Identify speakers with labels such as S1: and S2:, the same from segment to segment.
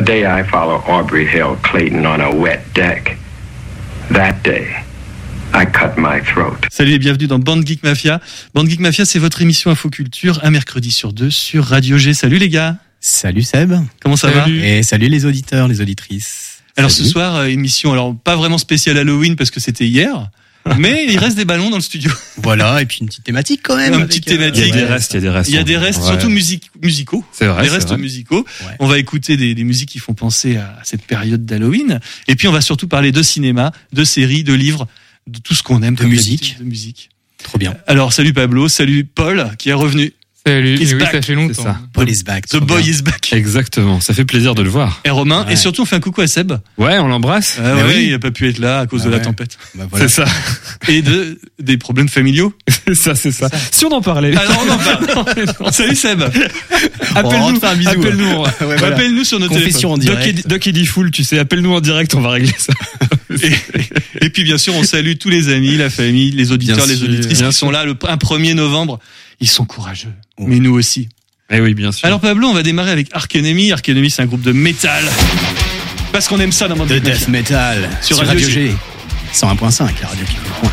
S1: day I follow Aubrey Hill Clayton on a wet deck, that day I cut my throat.
S2: Salut et bienvenue dans Bande Geek Mafia. Bande Geek Mafia, c'est votre émission Infoculture, un mercredi sur deux sur Radio G. Salut les gars.
S3: Salut Seb.
S2: Comment ça va ?
S3: Et salut les auditeurs, les auditrices.
S2: Alors
S3: salut.
S2: Ce soir, émission, alors pas vraiment spéciale Halloween parce que c'était hier, mais il reste des ballons dans le studio.
S3: Voilà, et puis une petite thématique quand même.
S2: Une petite thématique.
S4: Il y a des restes.
S2: Il y a des restes,
S4: Ouais.
S2: surtout musicaux.
S4: C'est vrai.
S2: Des restes musicaux.
S3: Ouais.
S2: On va écouter des musiques qui font penser à cette période d'Halloween. Et puis on va surtout parler de cinéma, de séries, de livres, de tout ce qu'on aime.
S3: De musique.
S2: De musique.
S3: Trop bien.
S2: Alors salut Pablo, salut Paul qui est revenu.
S5: Salut,
S2: He's
S5: oui,
S2: back.
S5: ça fait longtemps.
S4: C'est ça.
S3: Paul is back.
S2: The boy is back.
S4: Exactement. Ça fait plaisir de le voir.
S2: Et Romain.
S3: Ouais.
S2: Et surtout on fait un coucou à Seb.
S4: Ouais, on l'embrasse.
S2: Ah
S3: Mais
S2: ouais,
S3: oui.
S2: il a pas pu être là à cause de la
S3: ouais.
S2: tempête.
S3: Bah voilà.
S4: C'est ça.
S2: Et des problèmes familiaux.
S4: c'est ça. Si on en parlait.
S2: Alors on en parle. Salut Seb.
S3: On te fait un bisou.
S4: Appelle-nous.
S3: Ouais, voilà.
S2: Appelle-nous sur nos
S3: Confession en
S2: téléphones.
S3: direct.
S4: Doc Eddie Fool, tu sais, appelle-nous en direct, on va régler ça.
S2: Et puis bien sûr, on salue tous les amis, la famille, les auditeurs,
S3: Bien
S2: les
S3: sûr,
S2: auditrices
S4: bien
S2: qui sont là un 1er novembre. Ils sont courageux.
S3: Oh.
S2: Mais nous aussi.
S4: Eh oui, bien sûr.
S2: Alors Pablo, on va démarrer avec Ark Enemy. Ark Enemy, c'est un groupe de métal. Parce qu'on aime ça dans mon
S3: De death metal.
S2: Sur
S3: Sur
S2: Radio
S3: Radio G. 101.5, la radio qui fait le point.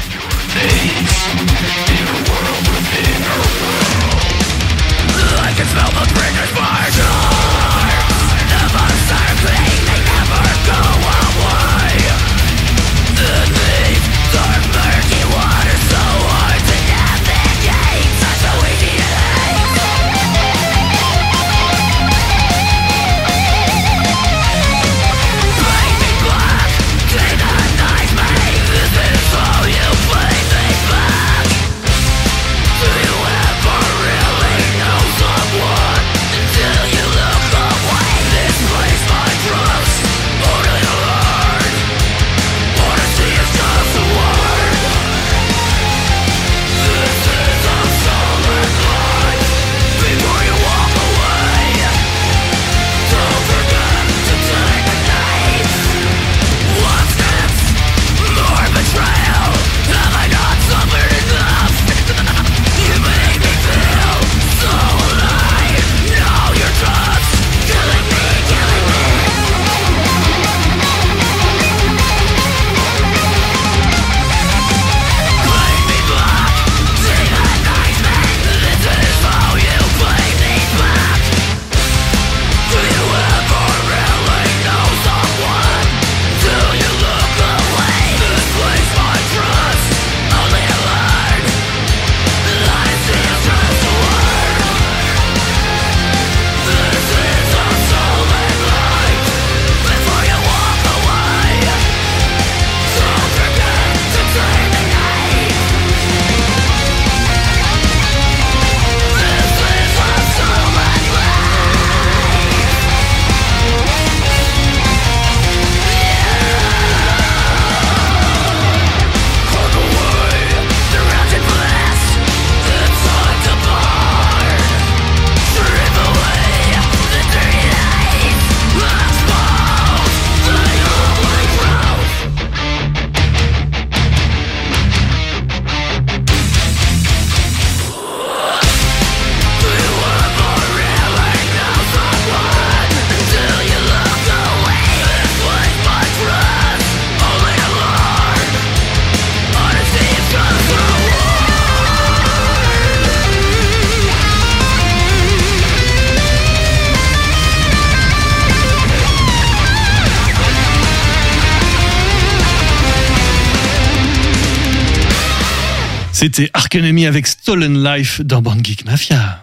S2: C'était Ark Enemy avec Stolen Life dans Bande Geek Mafia.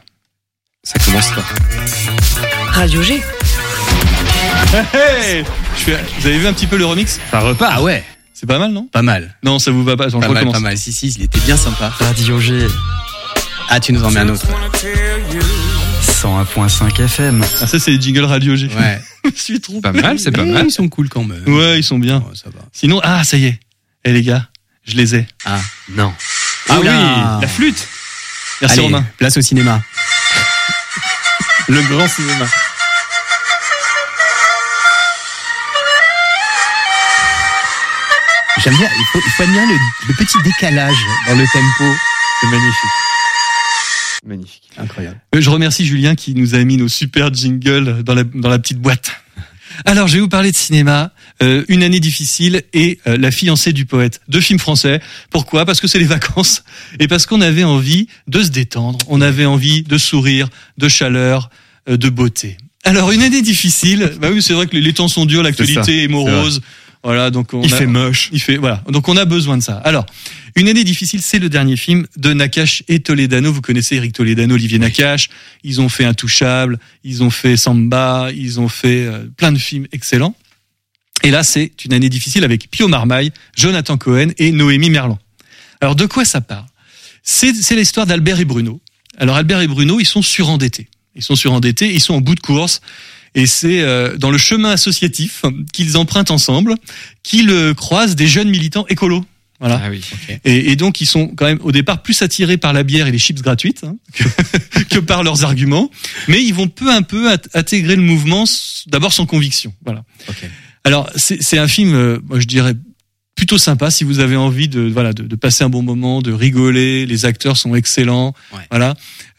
S4: Ça commence pas.
S6: Radio G.
S2: Hey, vous avez vu un petit peu le remix ?
S4: Ça repart.
S3: Ah ouais,
S2: C'est pas mal, non ?
S3: pas mal.
S2: Non, ça vous va pas. Attends, je
S3: Pas mal,
S2: recommence.
S3: pas mal. Si, il était bien sympa.
S7: Radio G,
S3: Ah, tu nous en mets un autre.
S7: 101.5 FM.
S2: Ah, ça, c'est les jingles Radio G.
S3: Ouais.
S2: Je suis trop
S4: Pas mal, c'est pas
S3: Mais
S4: mal.
S3: Ils sont cool quand même.
S2: Ouais, ils sont bien.
S3: Oh, ça va.
S2: Sinon, ça y est. Eh les gars, je les ai.
S3: Ah,
S4: Non.
S2: Ah
S3: Oula.
S2: oui, la flûte. Merci
S3: allez,
S2: Romain.
S3: place au cinéma.
S2: Le grand cinéma.
S3: J'aime bien, il faut admirer le petit décalage dans le tempo.
S4: C'est magnifique. Magnifique.
S3: Incroyable.
S2: Je remercie Julien qui nous a mis nos super jingles dans la petite boîte. Alors, je vais vous parler de cinéma, Une année difficile et La fiancée du poète. 2 films français. Pourquoi ? Parce que c'est les vacances et parce qu'on avait envie de se détendre. On avait envie de sourire, de chaleur, de beauté. Alors, Une année difficile. Bah oui, c'est vrai que les temps sont durs, l'actualité est morose. Voilà, donc
S4: Il fait moche.
S2: Voilà. Donc on a besoin de ça. Alors, Une année difficile, c'est le dernier film de Nakache et Toledano. Vous connaissez Eric Toledano, Olivier Nakache. Ils ont fait Intouchable, ils ont fait Samba, ils ont fait plein de films excellents. Et là, c'est Une année difficile avec Pio Marmaille, Jonathan Cohen et Noémie Merlan. Alors, de quoi ça parle ? C'est l'histoire d'Albert et Bruno. Alors, Albert et Bruno, ils sont surendettés. Ils sont en bout de course. Et c'est dans le chemin associatif qu'ils empruntent ensemble qu'ils croisent des jeunes militants écolos. Voilà.
S4: Ah oui. Okay.
S2: Et donc ils sont quand même au départ plus attirés par la bière et les chips gratuites que par leurs arguments, mais ils vont peu à peu intégrer le mouvement d'abord sans conviction. Voilà.
S4: Okay.
S2: Alors c'est un film, moi je dirais plutôt sympa si vous avez envie de passer un bon moment, de rigoler. Les acteurs sont excellents. Ouais. Voilà.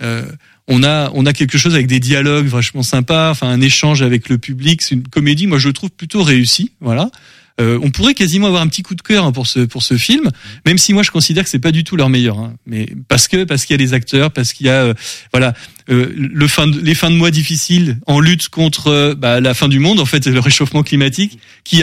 S2: On a quelque chose avec des dialogues vachement sympas, enfin un échange avec le public. C'est une comédie, moi je le trouve plutôt réussie. Voilà. On pourrait quasiment avoir un petit coup de cœur pour ce film, même si moi je considère que c'est pas du tout leur meilleur, hein. Mais parce qu'il y a les acteurs, parce qu'il y a les fins de mois difficiles en lutte contre la fin du monde, en fait, le réchauffement climatique.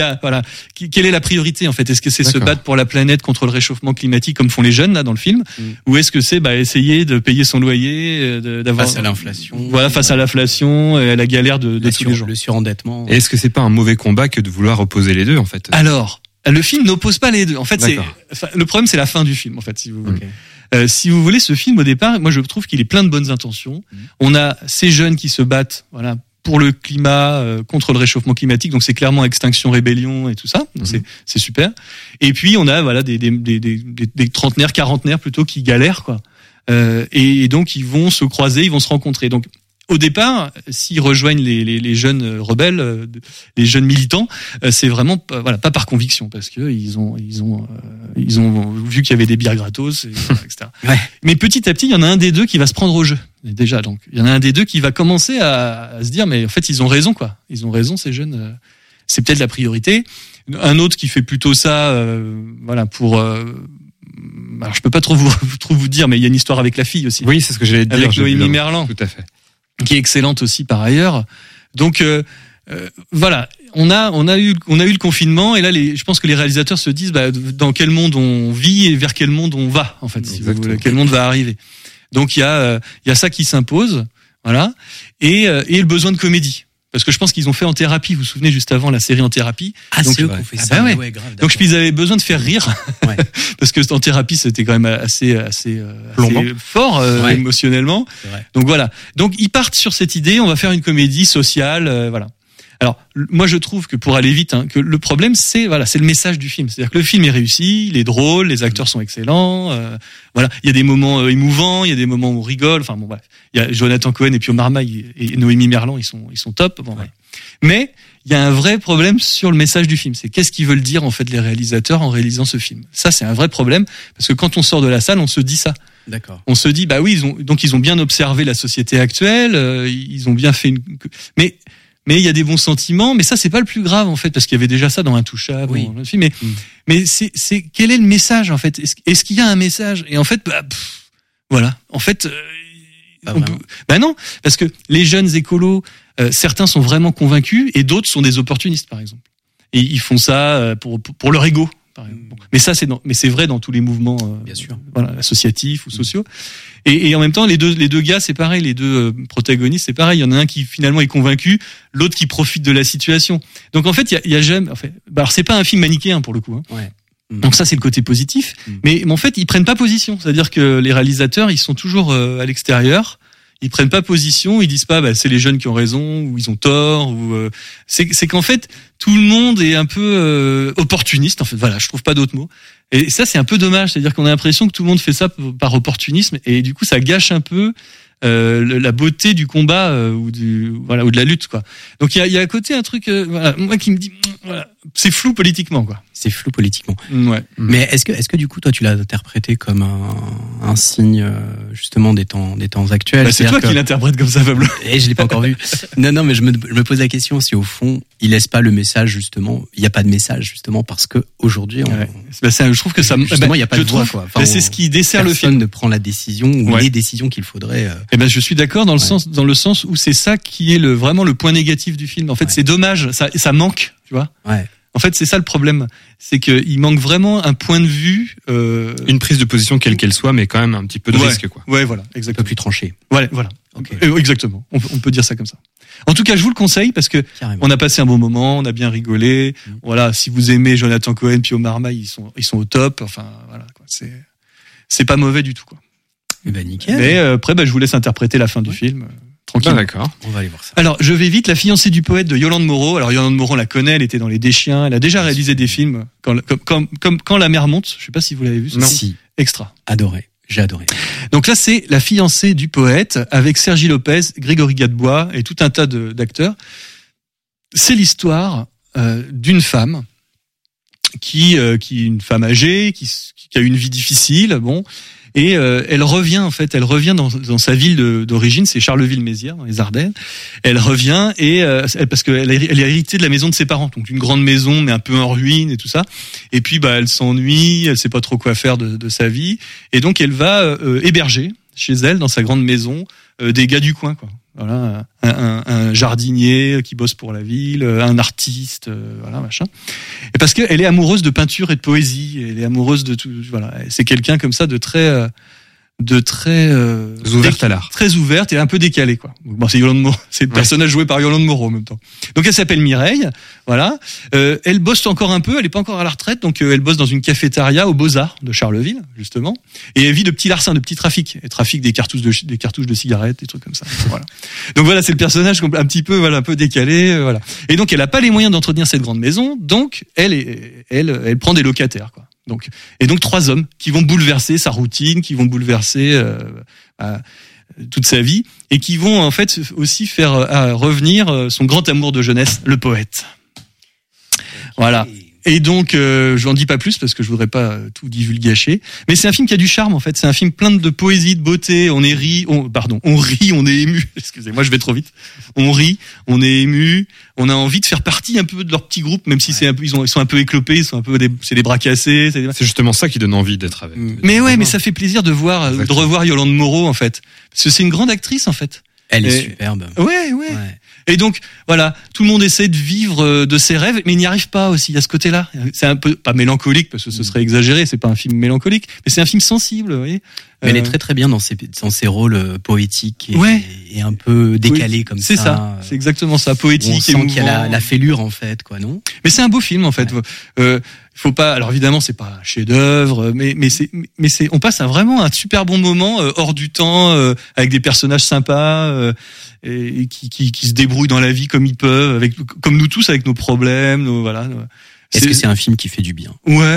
S2: Quelle est la priorité en fait ? Est-ce que c'est se battre pour la planète contre le réchauffement climatique comme font les jeunes là dans le film, ou est-ce que c'est essayer de payer son loyer, d'avoir
S3: face à l'inflation,
S2: face à l'inflation et à la galère de tous les jours,
S3: le surendettement.
S4: Et est-ce que c'est pas un mauvais combat que de vouloir opposer les deux en fait ?
S2: Alors, le film n'oppose pas les deux. En fait, le problème, c'est la fin du film, en fait, si vous voulez.
S4: Okay.
S2: Si vous voulez, ce film, au départ, moi, je trouve qu'il est plein de bonnes intentions. On a ces jeunes qui se battent, voilà, pour le climat, contre le réchauffement climatique. Donc, c'est clairement Extinction Rébellion et tout ça. Donc, c'est super. Et puis, on a, des trentenaires, quarantenaires plutôt qui galèrent, quoi. Et donc, ils vont se croiser, ils vont se rencontrer. Donc, au départ, s'ils rejoignent les jeunes rebelles, les jeunes militants, c'est vraiment pas par conviction, parce que ils ont vu qu'il y avait des bières gratos, etc. Ouais. Mais petit à petit, il y en a un des deux qui va se prendre au jeu. Déjà, donc il y en a un des deux qui va commencer à se dire, mais en fait, ils ont raison, quoi. Ils ont raison, ces jeunes. C'est peut-être la priorité. Un autre qui fait plutôt ça, pour. Alors, je peux pas trop vous dire, mais il y a une histoire avec la fille aussi.
S4: Oui, c'est ce que j'allais te dire.
S2: Avec Noémie Merlan.
S4: Tout à fait.
S2: Qui est excellente aussi par ailleurs. Donc on a eu le confinement et là je pense que les réalisateurs se disent dans quel monde on vit et vers quel monde on va en fait, si vous voulez, quel monde va arriver. Donc il y a ça qui s'impose, voilà, et le besoin de comédie. Parce que je pense qu'ils ont fait En thérapie, vous vous souvenez juste avant la série En thérapie.
S3: Ah, donc, c'est eux qui ont fait ça.
S2: Ouais.
S3: Ouais, grave,
S2: donc ils avaient besoin de faire rire. Ouais. Parce que En thérapie, c'était quand même assez fort émotionnellement. Donc voilà. Donc ils partent sur cette idée, on va faire une comédie sociale, voilà. Alors moi je trouve que pour aller vite, que le problème c'est le message du film. C'est-à-dire que le film est réussi, il est drôle, les acteurs sont excellents, il y a des moments émouvants, il y a des moments où on rigole. Enfin bon bref, il y a Jonathan Cohen et Pio Marmaille et Noémie Merlan, ils sont top. Bon, ouais. Mais il y a un vrai problème sur le message du film. C'est qu'est-ce qu'ils veulent dire en fait les réalisateurs en réalisant ce film. Ça c'est un vrai problème parce que quand on sort de la salle, on se dit ça.
S3: D'accord.
S2: On se dit ils ont bien observé la société actuelle, ils ont bien fait mais il y a des bons sentiments, mais ça c'est pas le plus grave en fait, parce qu'il y avait déjà ça dans Intouchable, dans le film. Mais c'est quel est le message en fait ? Est-ce qu'il y a un message ? Et en fait, voilà. En fait, non, parce que les jeunes écolos, certains sont vraiment convaincus et d'autres sont des opportunistes par exemple. Et ils font ça pour leur ego. Bon. Mais ça c'est vrai dans tous les mouvements
S3: bien sûr.
S2: Associatifs ou sociaux. Et en même temps les deux gars c'est pareil, les deux protagonistes c'est pareil, il y en a un qui finalement est convaincu, l'autre qui profite de la situation. Donc en fait il y a jamais alors c'est pas un film manichéen pour le coup, hein. Ouais. Donc ça c'est le côté positif, mais en fait ils prennent pas position, c'est-à-dire que les réalisateurs ils sont toujours à l'extérieur. Ils prennent pas position, ils disent pas c'est les jeunes qui ont raison ou ils ont tort ou c'est qu'en fait tout le monde est un peu opportuniste en fait. Voilà, je trouve pas d'autres mots. Et ça c'est un peu dommage, c'est-à-dire qu'on a l'impression que tout le monde fait ça par opportunisme et du coup ça gâche un peu la beauté du combat ou de la lutte quoi. Donc il y a à côté un truc moi qui me dit c'est flou politiquement, quoi.
S3: C'est flou politiquement.
S2: Ouais.
S3: Mais est-ce que du coup, toi, tu l'as interprété comme un signe, justement, des temps actuels?
S2: Bah, c'est toi qui l'interprète comme ça, Pablo.
S3: Et je l'ai pas encore vu. Non, mais je me pose la question si au fond, il laisse pas le message, justement. Il n'y a pas de message, justement, parce que aujourd'hui,
S2: je trouve que ça,
S3: justement, il n'y a pas de voix, quoi. Enfin,
S2: c'est ce qui dessert le film.
S3: Personne ne prend la décision ou les décisions qu'il faudrait.
S2: Je suis d'accord dans le sens où c'est ça qui est vraiment le point négatif du film. En fait, c'est dommage, ça manque, tu vois.
S3: Ouais.
S2: En fait, c'est ça le problème, c'est que il manque vraiment un point de vue,
S4: une prise de position quelle qu'elle soit, mais quand même un petit peu de risque, quoi.
S2: Ouais, voilà,
S3: Un
S2: exactement.
S3: peu plus tranché.
S2: Voilà.
S3: Okay.
S2: Exactement. On peut dire ça comme ça. En tout cas, je vous le conseille parce que
S3: Carrément.
S2: on a passé un bon moment, on a bien rigolé. Voilà, si vous aimez Jonathan Cohen puis Omar Maï, ils sont au top. Enfin, voilà, quoi. C'est pas mauvais du tout, quoi.
S3: Eh ben, nickel.
S2: Mais après, je vous laisse interpréter la fin du film. Tranquille.
S4: D'accord.
S3: On va aller voir ça.
S2: Alors, je vais vite. La fiancée du poète de Yolande Moreau. Alors, Yolande Moreau, on la connaît. Elle était dans Les Deschiens. Elle a déjà réalisé des films quand la mer monte. Je sais pas si vous l'avez vu.
S3: Non. Si.
S2: Extra.
S3: Adoré. J'ai adoré.
S2: Donc là, c'est La fiancée du poète avec Sergi Lopez, Grégory Gadebois et tout un tas d'acteurs. C'est l'histoire d'une femme qui est une femme âgée, qui a eu une vie difficile, bon. Et elle revient dans sa ville d'origine, c'est Charleville-Mézières dans les Ardennes. Elle revient parce qu'elle est héritée de la maison de ses parents, donc une grande maison mais un peu en ruine et tout ça. Et puis elle s'ennuie, elle sait pas trop quoi faire de sa vie, et donc elle va héberger chez elle dans sa grande maison des gars du coin, quoi. Voilà, un jardinier qui bosse pour la ville, un artiste, voilà, machin. Et parce qu'elle est amoureuse de peinture et de poésie, elle est amoureuse de tout, voilà. C'est quelqu'un comme ça de très
S4: ouverte à l'art.
S2: Très ouverte et un peu décalée, quoi. Bon, c'est Yolande Moreau, c'est le personnage joué par Yolande Moreau en même temps. Donc elle s'appelle Mireille, voilà. Elle bosse encore un peu, elle est pas encore à la retraite, donc elle bosse dans une cafétéria aux Beaux-Arts de Charleville, justement. Et elle vit de petits larcins, de petits trafics. Elle trafique des cartouches de cigarettes, des trucs comme ça. Voilà. Donc voilà, c'est le personnage un petit peu, voilà, un peu décalé, voilà. Et donc elle a pas les moyens d'entretenir cette grande maison, donc elle prend des locataires, quoi. Donc 3 hommes qui vont bouleverser sa routine, qui vont bouleverser toute sa vie et qui vont en fait aussi faire revenir son grand amour de jeunesse, le poète. Voilà. Et donc je n'en dis pas plus parce que je voudrais pas tout divulgacher, mais c'est un film qui a du charme en fait, c'est un film plein de poésie, de beauté, on rit, on est ému. Excusez-moi, je vais trop vite. On rit, on est ému, on a envie de faire partie un peu de leur petit groupe, même si c'est un peu, ils sont un peu éclopés, ils sont un peu c'est des bras cassés.
S4: C'est justement ça qui donne envie d'être avec.
S2: Mais ouais, mais ça fait plaisir de revoir Yolande Moreau en fait, parce que c'est une grande actrice en fait.
S3: Elle est superbe.
S2: Ouais. Et donc, voilà, tout le monde essaie de vivre de ses rêves, mais il n'y arrive pas aussi, à ce côté-là. C'est un peu, pas mélancolique, parce que ce serait exagéré, c'est pas un film mélancolique, mais c'est un film sensible, vous voyez.
S3: Mais elle est très très bien dans ses rôles poétiques et un peu décalés comme ça.
S2: C'est ça, c'est exactement ça, poétique.
S3: On sent qu'il y a la fêlure en fait, quoi, non?
S2: Mais c'est un beau film en fait. Faut pas. Alors évidemment, c'est pas un chef-d'œuvre, mais on passe vraiment un super bon moment hors du temps, avec des personnages sympas et qui se débrouillent dans la vie comme ils peuvent, comme nous tous avec nos problèmes, voilà.
S3: Est-ce que c'est un film qui fait du bien?
S2: Ouais.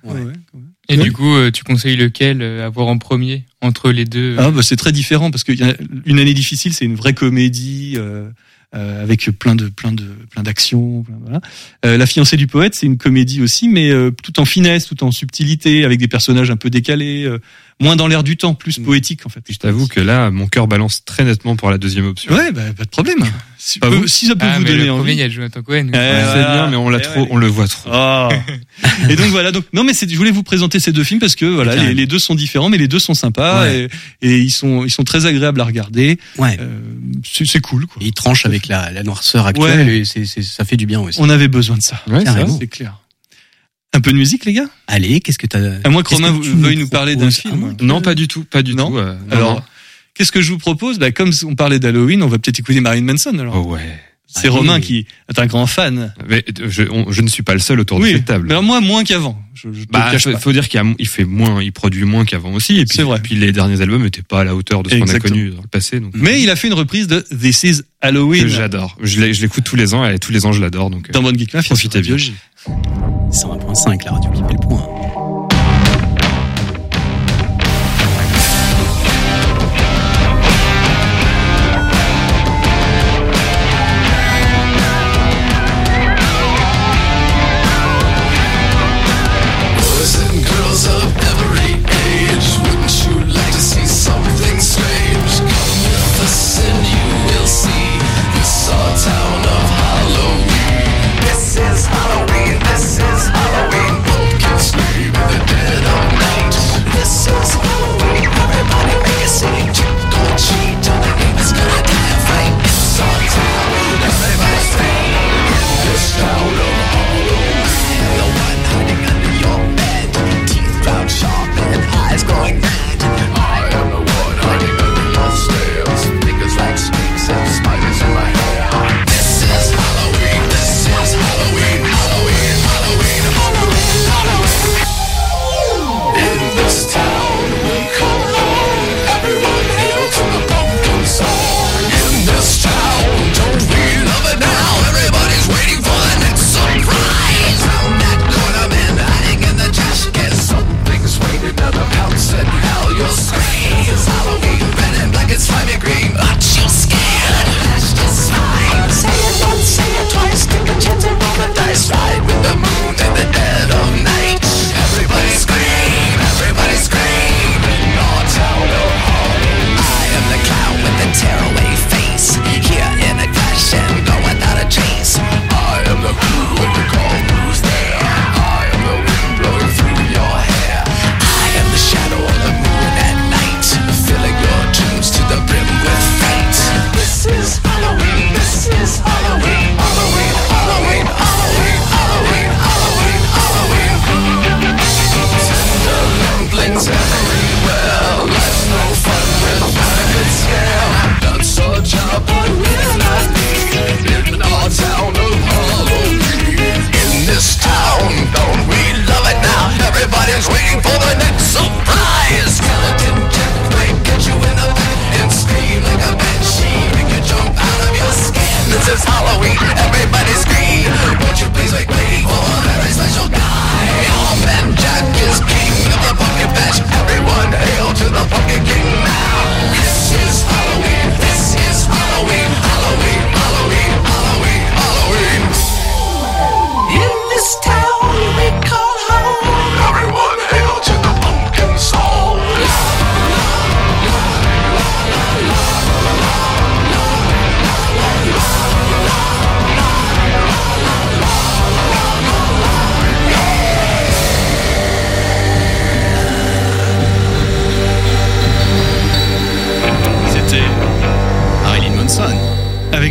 S5: Et du coup, tu conseilles lequel à voir en premier entre les deux?
S2: C'est très différent parce qu'il y a Une année difficile, c'est une vraie comédie avec plein d'actions. Voilà. La fiancée du poète, c'est une comédie aussi, mais tout en finesse, tout en subtilité, avec des personnages un peu décalés, moins dans l'air du temps, plus poétique en fait.
S4: Je t'avoue que là, mon cœur balance très nettement pour la deuxième option.
S2: Ouais, pas de problème. Si ça peut vous
S5: mais
S2: donner
S5: le
S2: envie.
S5: premier, il y a Jonathan Cohen.
S4: C'est bien, mais on le voit trop.
S2: Oh. Et donc voilà. Non, mais je voulais vous présenter ces deux films parce que voilà, les deux sont différents, mais les deux sont sympas et ils sont très agréables à regarder.
S3: Ouais.
S2: C'est cool, quoi.
S3: Et ils tranchent avec la noirceur actuelle et ça fait du bien aussi.
S2: On avait besoin de ça.
S4: Ouais,
S2: c'est clair. Un peu de musique, les gars?
S3: Allez, qu'est-ce que t'as...
S2: À moins que Romain veuille nous parler d'un film.
S4: Non, pas du tout.
S2: Non. Alors, qu'est-ce que je vous propose? Comme on parlait d'Halloween, on va peut-être écouter Marilyn Manson, alors.
S4: Oh ouais.
S2: C'est Romain qui est un grand fan.
S4: Mais je ne suis pas le seul autour de cette table.
S2: Mais moi, moins qu'avant.
S4: Faut dire il produit moins qu'avant aussi. Et puis,
S2: c'est vrai.
S4: Puis les derniers albums n'étaient pas à la hauteur de ce qu'on a connu dans le passé. Donc.
S2: Mais il a fait une reprise de This Is Halloween.
S4: Que j'adore. Je l'écoute tous les ans et tous les ans je l'adore. Donc,
S2: dans Bonne Geek Mafia,
S4: profitez bien.
S3: 101.5, la radio qui fait le point.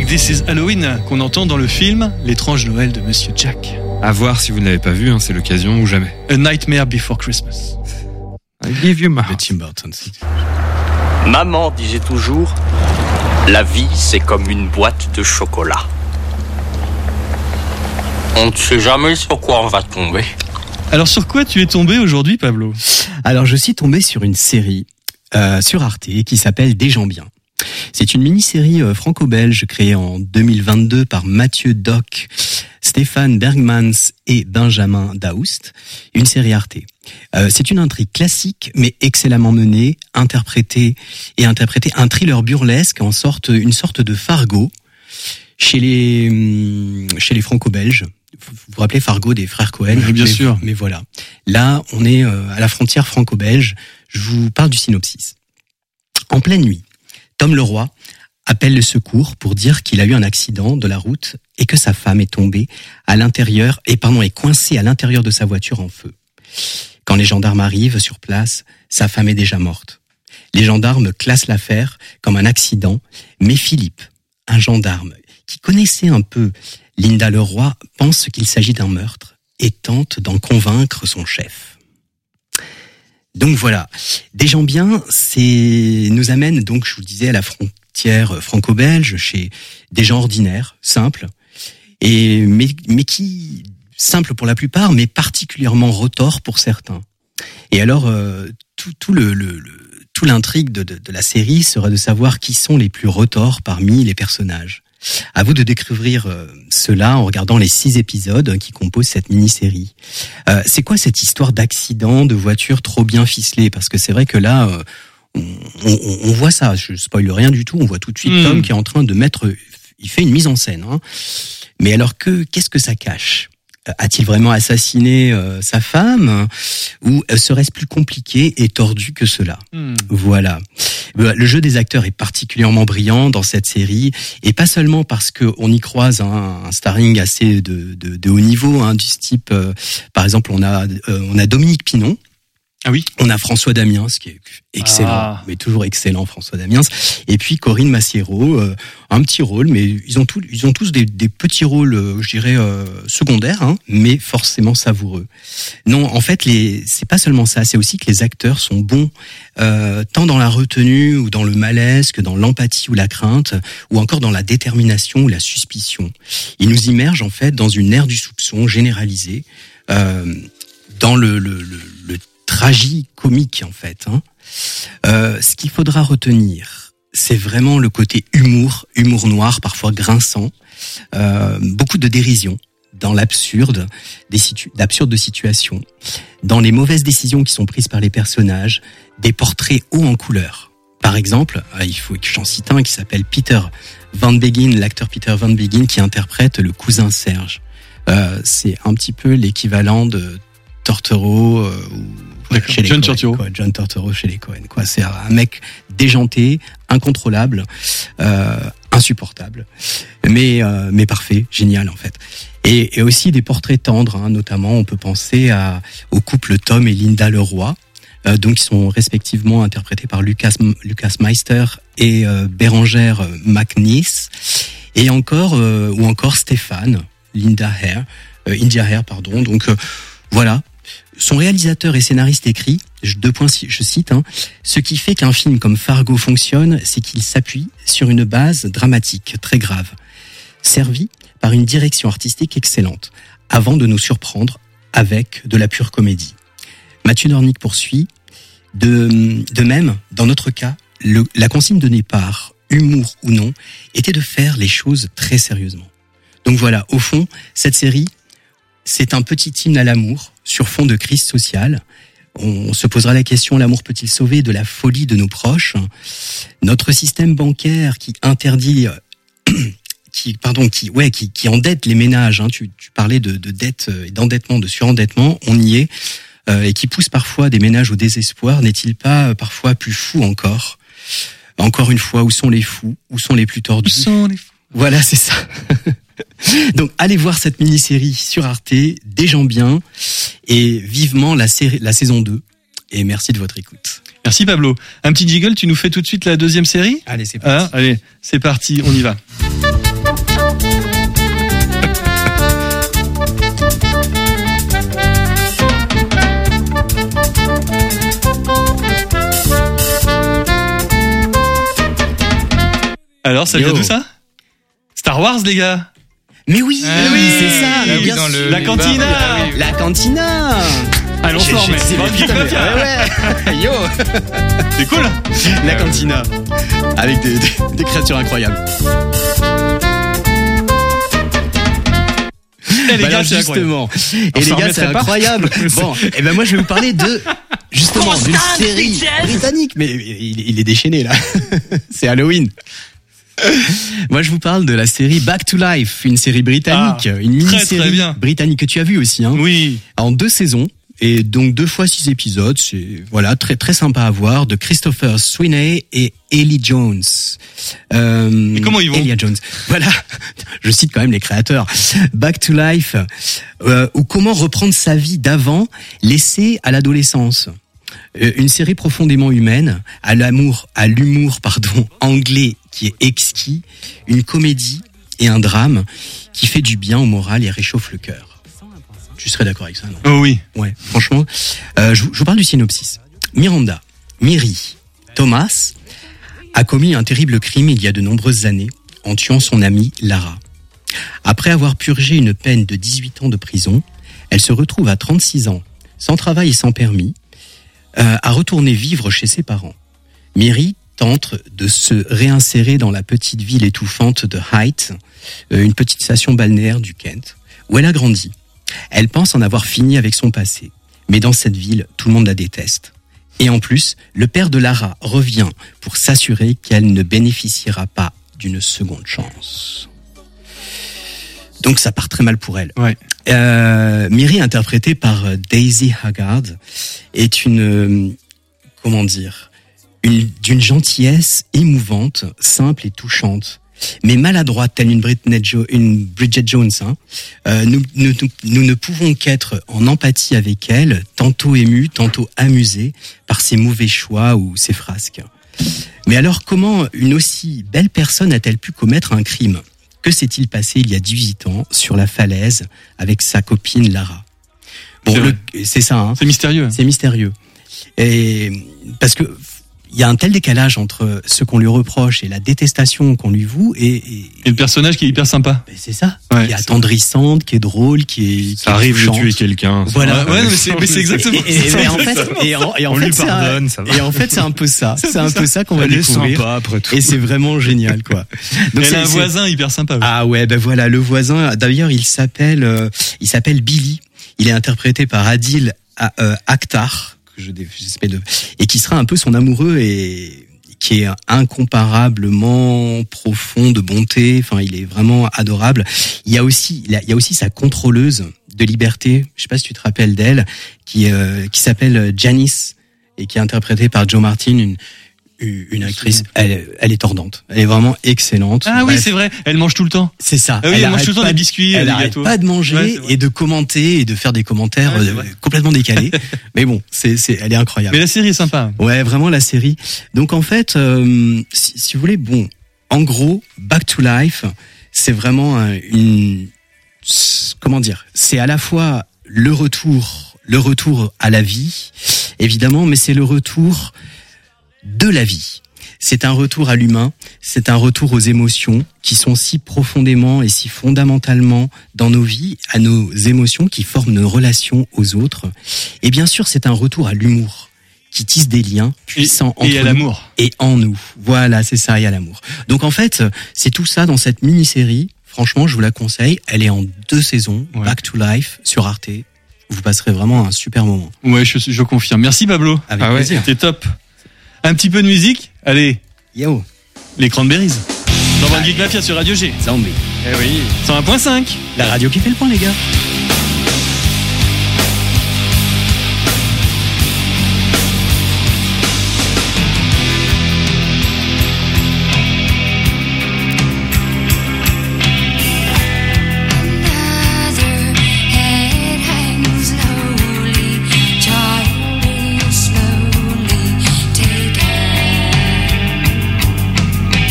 S2: avec This is Halloween qu'on entend dans le film L'étrange Noël de Monsieur Jack.
S4: À voir si vous ne l'avez pas vu, c'est l'occasion ou jamais.
S2: A Nightmare Before Christmas.
S4: I give you my
S3: De
S4: heart.
S3: Tim Burton.
S7: Maman disait toujours, la vie c'est comme une boîte de chocolat. On ne sait jamais sur quoi on va tomber.
S2: Alors sur quoi tu es tombé aujourd'hui, Pablo ?
S3: Alors je suis tombé sur une série sur Arte qui s'appelle Des gens bien. C'est une mini-série franco-belge créée en 2022 par Mathieu Doc, Stéphane Bergmans et Benjamin Daoust, une série Arte. C'est une intrigue classique mais excellemment menée, interprétée un thriller burlesque une sorte de Fargo chez les franco-belges. Vous vous rappelez Fargo des frères Cohen ?
S2: Oui, bien sûr.
S3: Mais voilà. Là, on est à la frontière franco-belge. Je vous parle du synopsis. En pleine nuit, Tom Leroy appelle le secours pour dire qu'il a eu un accident de la route et que sa femme est tombée est coincée à l'intérieur de sa voiture en feu. Quand les gendarmes arrivent sur place, sa femme est déjà morte. Les gendarmes classent l'affaire comme un accident, mais Philippe, un gendarme qui connaissait un peu Linda Leroy, pense qu'il s'agit d'un meurtre et tente d'en convaincre son chef. Donc voilà, Des gens bien, nous amène donc, je vous le disais, à la frontière franco-belge, chez des gens ordinaires, simples, mais qui simples pour la plupart, mais particulièrement retors pour certains. Et alors, tout l'intrigue de la série serait de savoir qui sont les plus retors parmi les personnages. À vous de découvrir cela en regardant les 6 épisodes qui composent cette mini-série. C'est quoi cette histoire d'accident de voiture trop bien ficelée ? Parce que c'est vrai que là, on voit ça. Je spoile rien du tout. On voit tout de suite Tom qui est en train de il fait une mise en scène. Hein. Mais alors qu'est-ce que ça cache ? A-t-il vraiment assassiné sa femme ou serait-ce plus compliqué et tordu que cela ? Voilà. Le jeu des acteurs est particulièrement brillant dans cette série et pas seulement parce que on y croise un starring assez de haut niveau, hein, du type par exemple on a Dominique Pinon.
S2: Ah oui.
S3: On a François Damiens, qui est excellent, mais toujours excellent, François Damiens. Et puis Corinne Massiero, un petit rôle, mais ils ont tous des petits rôles, je dirais secondaires, hein, mais forcément savoureux. Non, en fait, c'est pas seulement ça, c'est aussi que les acteurs sont bons, tant dans la retenue ou dans le malaise que dans l'empathie ou la crainte, ou encore dans la détermination ou la suspicion. Ils nous immergent en fait dans une ère du soupçon généralisée, dans le tragique-comique en fait. Hein. Ce qu'il faudra retenir, c'est vraiment le côté humour noir, parfois grinçant, beaucoup de dérision dans l'absurde, d'absurdes situations, dans les mauvaises décisions qui sont prises par les personnages, des portraits hauts en couleur. Par exemple, il faut que j'en cite un qui s'appelle Peter Van Begin, l'acteur Peter Van Begin qui interprète le cousin Serge. C'est un petit peu l'équivalent de Tortoro chez les
S2: John
S3: Coen,
S2: Turturro.
S3: quoi, John Turturro chez les Coen. Quoi. C'est un mec déjanté, incontrôlable, insupportable, mais parfait, génial en fait. Et aussi des portraits tendres, hein, notamment on peut penser au couple Tom et Linda Leroy, donc qui sont respectivement interprétés par Lucas Meister et Bérangère McNeice, et ou encore Stéphane, India Hare, pardon. Donc voilà. Son réalisateur et scénariste écrit, 2 points, je cite, hein, ce qui fait qu'un film comme Fargo fonctionne, c'est qu'il s'appuie sur une base dramatique très grave, servie par une direction artistique excellente, avant de nous surprendre avec de la pure comédie. Mathieu Dornick poursuit, de même, dans notre cas, la consigne de départ, humour ou non, était de faire les choses très sérieusement. Donc voilà, au fond, cette série, c'est un petit hymne à l'amour sur fond de crise sociale. On se posera la question, l'amour peut-il sauver de la folie de nos proches ? Notre système bancaire qui interdit, qui endette les ménages, hein, tu parlais de dette, d'endettement, de surendettement, on y est, et qui pousse parfois des ménages au désespoir, n'est-il pas parfois plus fou encore ? Encore une fois, où sont les fous ? Où sont les plus tordus ?
S2: Où sont les fous ?
S3: Voilà, c'est ça. Donc, allez voir cette mini-série sur Arte, Des gens bien, et vivement la saison 2. Et merci de votre écoute.
S2: Merci Pablo. Un petit jiggle, tu nous fais tout de suite la deuxième série ?
S3: Allez, c'est parti.
S2: Allez, c'est parti, on y va. Alors, ça vient d'où ça? Star Wars, les gars.
S3: Mais oui, c'est ça. Mais bien
S5: dans
S3: sûr.
S2: La cantina.
S3: La cantina.
S2: Allons se former.
S3: Ouais. Yo.
S2: C'est cool.
S3: La cantina. Avec des créatures incroyables.
S2: Eh, les gars,
S3: alors,
S2: c'est
S3: justement.
S2: On
S3: Et les
S2: s'en
S3: gars, c'est
S2: remettrait pas.
S3: incroyable. Bon, et ben moi je vais vous parler de justement d'une série britannique, mais il est déchaîné là. C'est Halloween. Moi je vous parle de la série Back to Life, une série britannique, une
S2: très,
S3: mini-série
S2: très bien.
S3: britannique que tu as vu aussi, hein.
S2: Oui.
S3: En 2 saisons. Et donc 2 fois 6 épisodes, c'est voilà très très sympa à voir, de Christopher Sweeney et Ellie Jones.
S2: Et comment ils vont?
S3: Elia Jones. Voilà, je cite quand même les créateurs. Back to Life, ou comment reprendre sa vie d'avant, laissée à l'adolescence. Une série profondément humaine, à l'humour anglais qui est exquis, une comédie et un drame qui fait du bien au moral et réchauffe le cœur. Tu serais d'accord avec ça, non?
S2: Oh oui.
S3: Ouais, franchement. Je vous parle du synopsis. Miranda, Miri, Thomas a commis un terrible crime il y a de nombreuses années en tuant son amie Lara. Après avoir purgé une peine de 18 ans de prison, elle se retrouve à 36 ans, sans travail et sans permis, à retourner vivre chez ses parents. Miri tente de se réinsérer dans la petite ville étouffante de Hythe, une petite station balnéaire du Kent, où elle a grandi. Elle pense en avoir fini avec son passé. Mais dans cette ville, tout le monde la déteste. Et en plus, le père de Lara revient pour s'assurer qu'elle ne bénéficiera pas d'une seconde chance. Donc ça part très mal pour elle.
S2: Ouais.
S3: Miri, interprétée par Daisy Haggard, est d'une gentillesse émouvante, simple et touchante. Mais maladroite, telle une Bridget Jones, hein. Nous ne pouvons qu'être en empathie avec elle, tantôt émus, tantôt amusés par ses mauvais choix ou ses frasques. Mais alors, comment une aussi belle personne a-t-elle pu commettre un crime? Que s'est-il passé il y a 18 ans sur la falaise avec sa copine Lara? Bon, c'est ça, hein.
S2: C'est mystérieux.
S3: C'est mystérieux. Et parce que il y a un tel décalage entre ce qu'on lui reproche et la détestation qu'on lui voue et
S2: le personnage qui est hyper sympa.
S3: C'est ça,
S2: Ouais,
S3: qui est attendrissante, qui est drôle, qui est
S4: Ça arrive de
S3: touchante.
S4: tuer quelqu'un.
S3: Voilà.
S2: Ouais, mais c'est exactement
S3: Et en fait,
S4: On lui pardonne, ça va.
S3: Et en fait, c'est un peu ça. C'est un peu ça qu'on va
S4: Elle est
S3: découvrir.
S4: sympa après tout.
S3: Et c'est vraiment génial, quoi. Donc
S2: Elle a un voisin hyper sympa. Ouais.
S3: Ah ouais, ben voilà, le voisin. D'ailleurs, il s'appelle Billy. Il est interprété par Adil Akhtar, et qui sera un peu son amoureux et qui est incomparablement profond de bonté. Enfin, il est vraiment adorable. Il y a aussi sa contrôleuse de liberté. Je sais pas si tu te rappelles d'elle, qui s'appelle Janice et qui est interprétée par Joe Martin, une actrice. Elle est tordante. Elle est vraiment excellente.
S2: Ah oui,
S3: Bref,
S2: c'est vrai. Elle mange tout le temps.
S3: c'est ça.
S2: Ah oui, elle mange tout le temps
S3: arrête
S2: des biscuits,
S3: Elle
S2: des
S3: arrête
S2: gâteaux.
S3: pas de manger
S2: Ouais, c'est vrai.
S3: et de commenter et de faire des commentaires
S2: Ouais, c'est vrai.
S3: complètement décalés. Mais bon, elle est incroyable.
S2: Mais la série est sympa.
S3: Ouais, vraiment la série. Donc en fait, si vous voulez, bon, en gros, Back to Life, c'est vraiment c'est à la fois le retour à la vie, évidemment, mais c'est le retour de la vie. C'est un retour à l'humain, c'est un retour aux émotions qui sont si profondément et si fondamentalement dans nos vies, à nos émotions qui forment nos relations aux autres. Et bien sûr, c'est un retour à l'humour qui tisse des liens puissants entre
S2: Et à
S3: nous
S2: l'amour.
S3: et en nous. Voilà, c'est ça, et à l'amour. Donc en fait, c'est tout ça dans cette mini-série. Franchement, je vous la conseille. Elle est en 2 saisons,
S2: Ouais.
S3: Back to Life, sur Arte. Vous passerez vraiment un super moment.
S2: Ouais, je confirme. Merci Pablo.
S3: Avec
S5: Ah ouais.
S3: plaisir.
S2: C'était top. Un petit peu de musique. Allez,
S3: Yo,
S2: les Cranberries. Dans Van Geek Mafia sur Radio G.
S3: zombie.
S2: Eh oui. 101.5.
S3: La radio qui fait le point, les gars.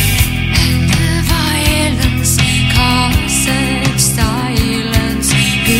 S8: Silence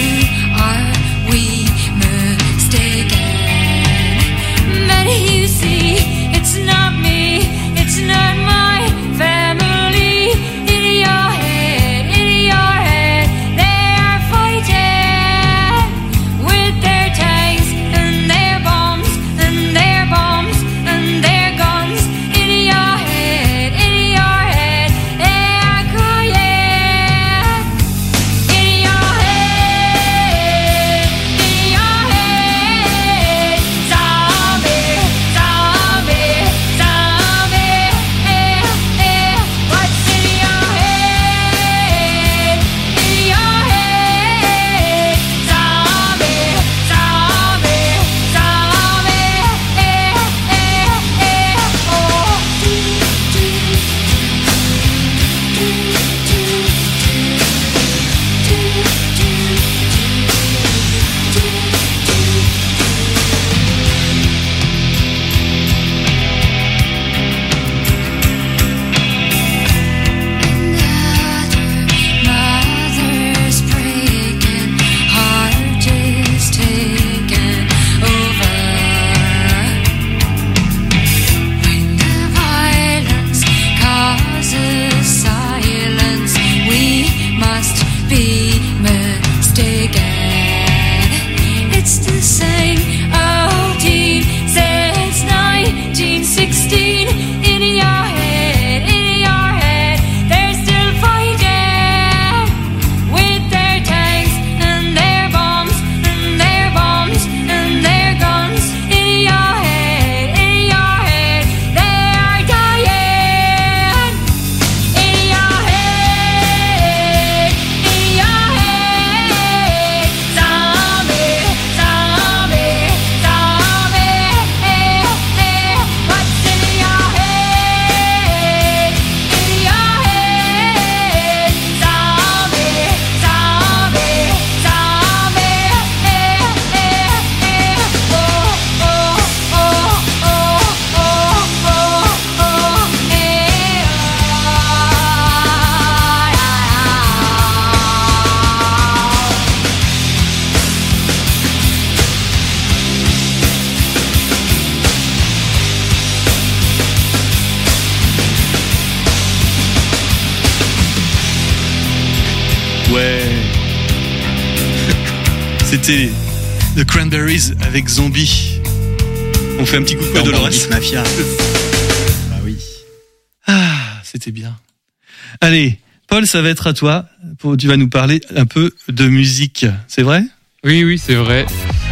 S2: C'était The Cranberries avec Zombie. On fait un petit coucou à Dolores.
S3: Mafia. Ah oui.
S2: Ah, c'était bien. Allez, Paul, ça va être à toi. Tu vas nous parler un peu de musique, c'est vrai ?
S5: Oui, c'est vrai.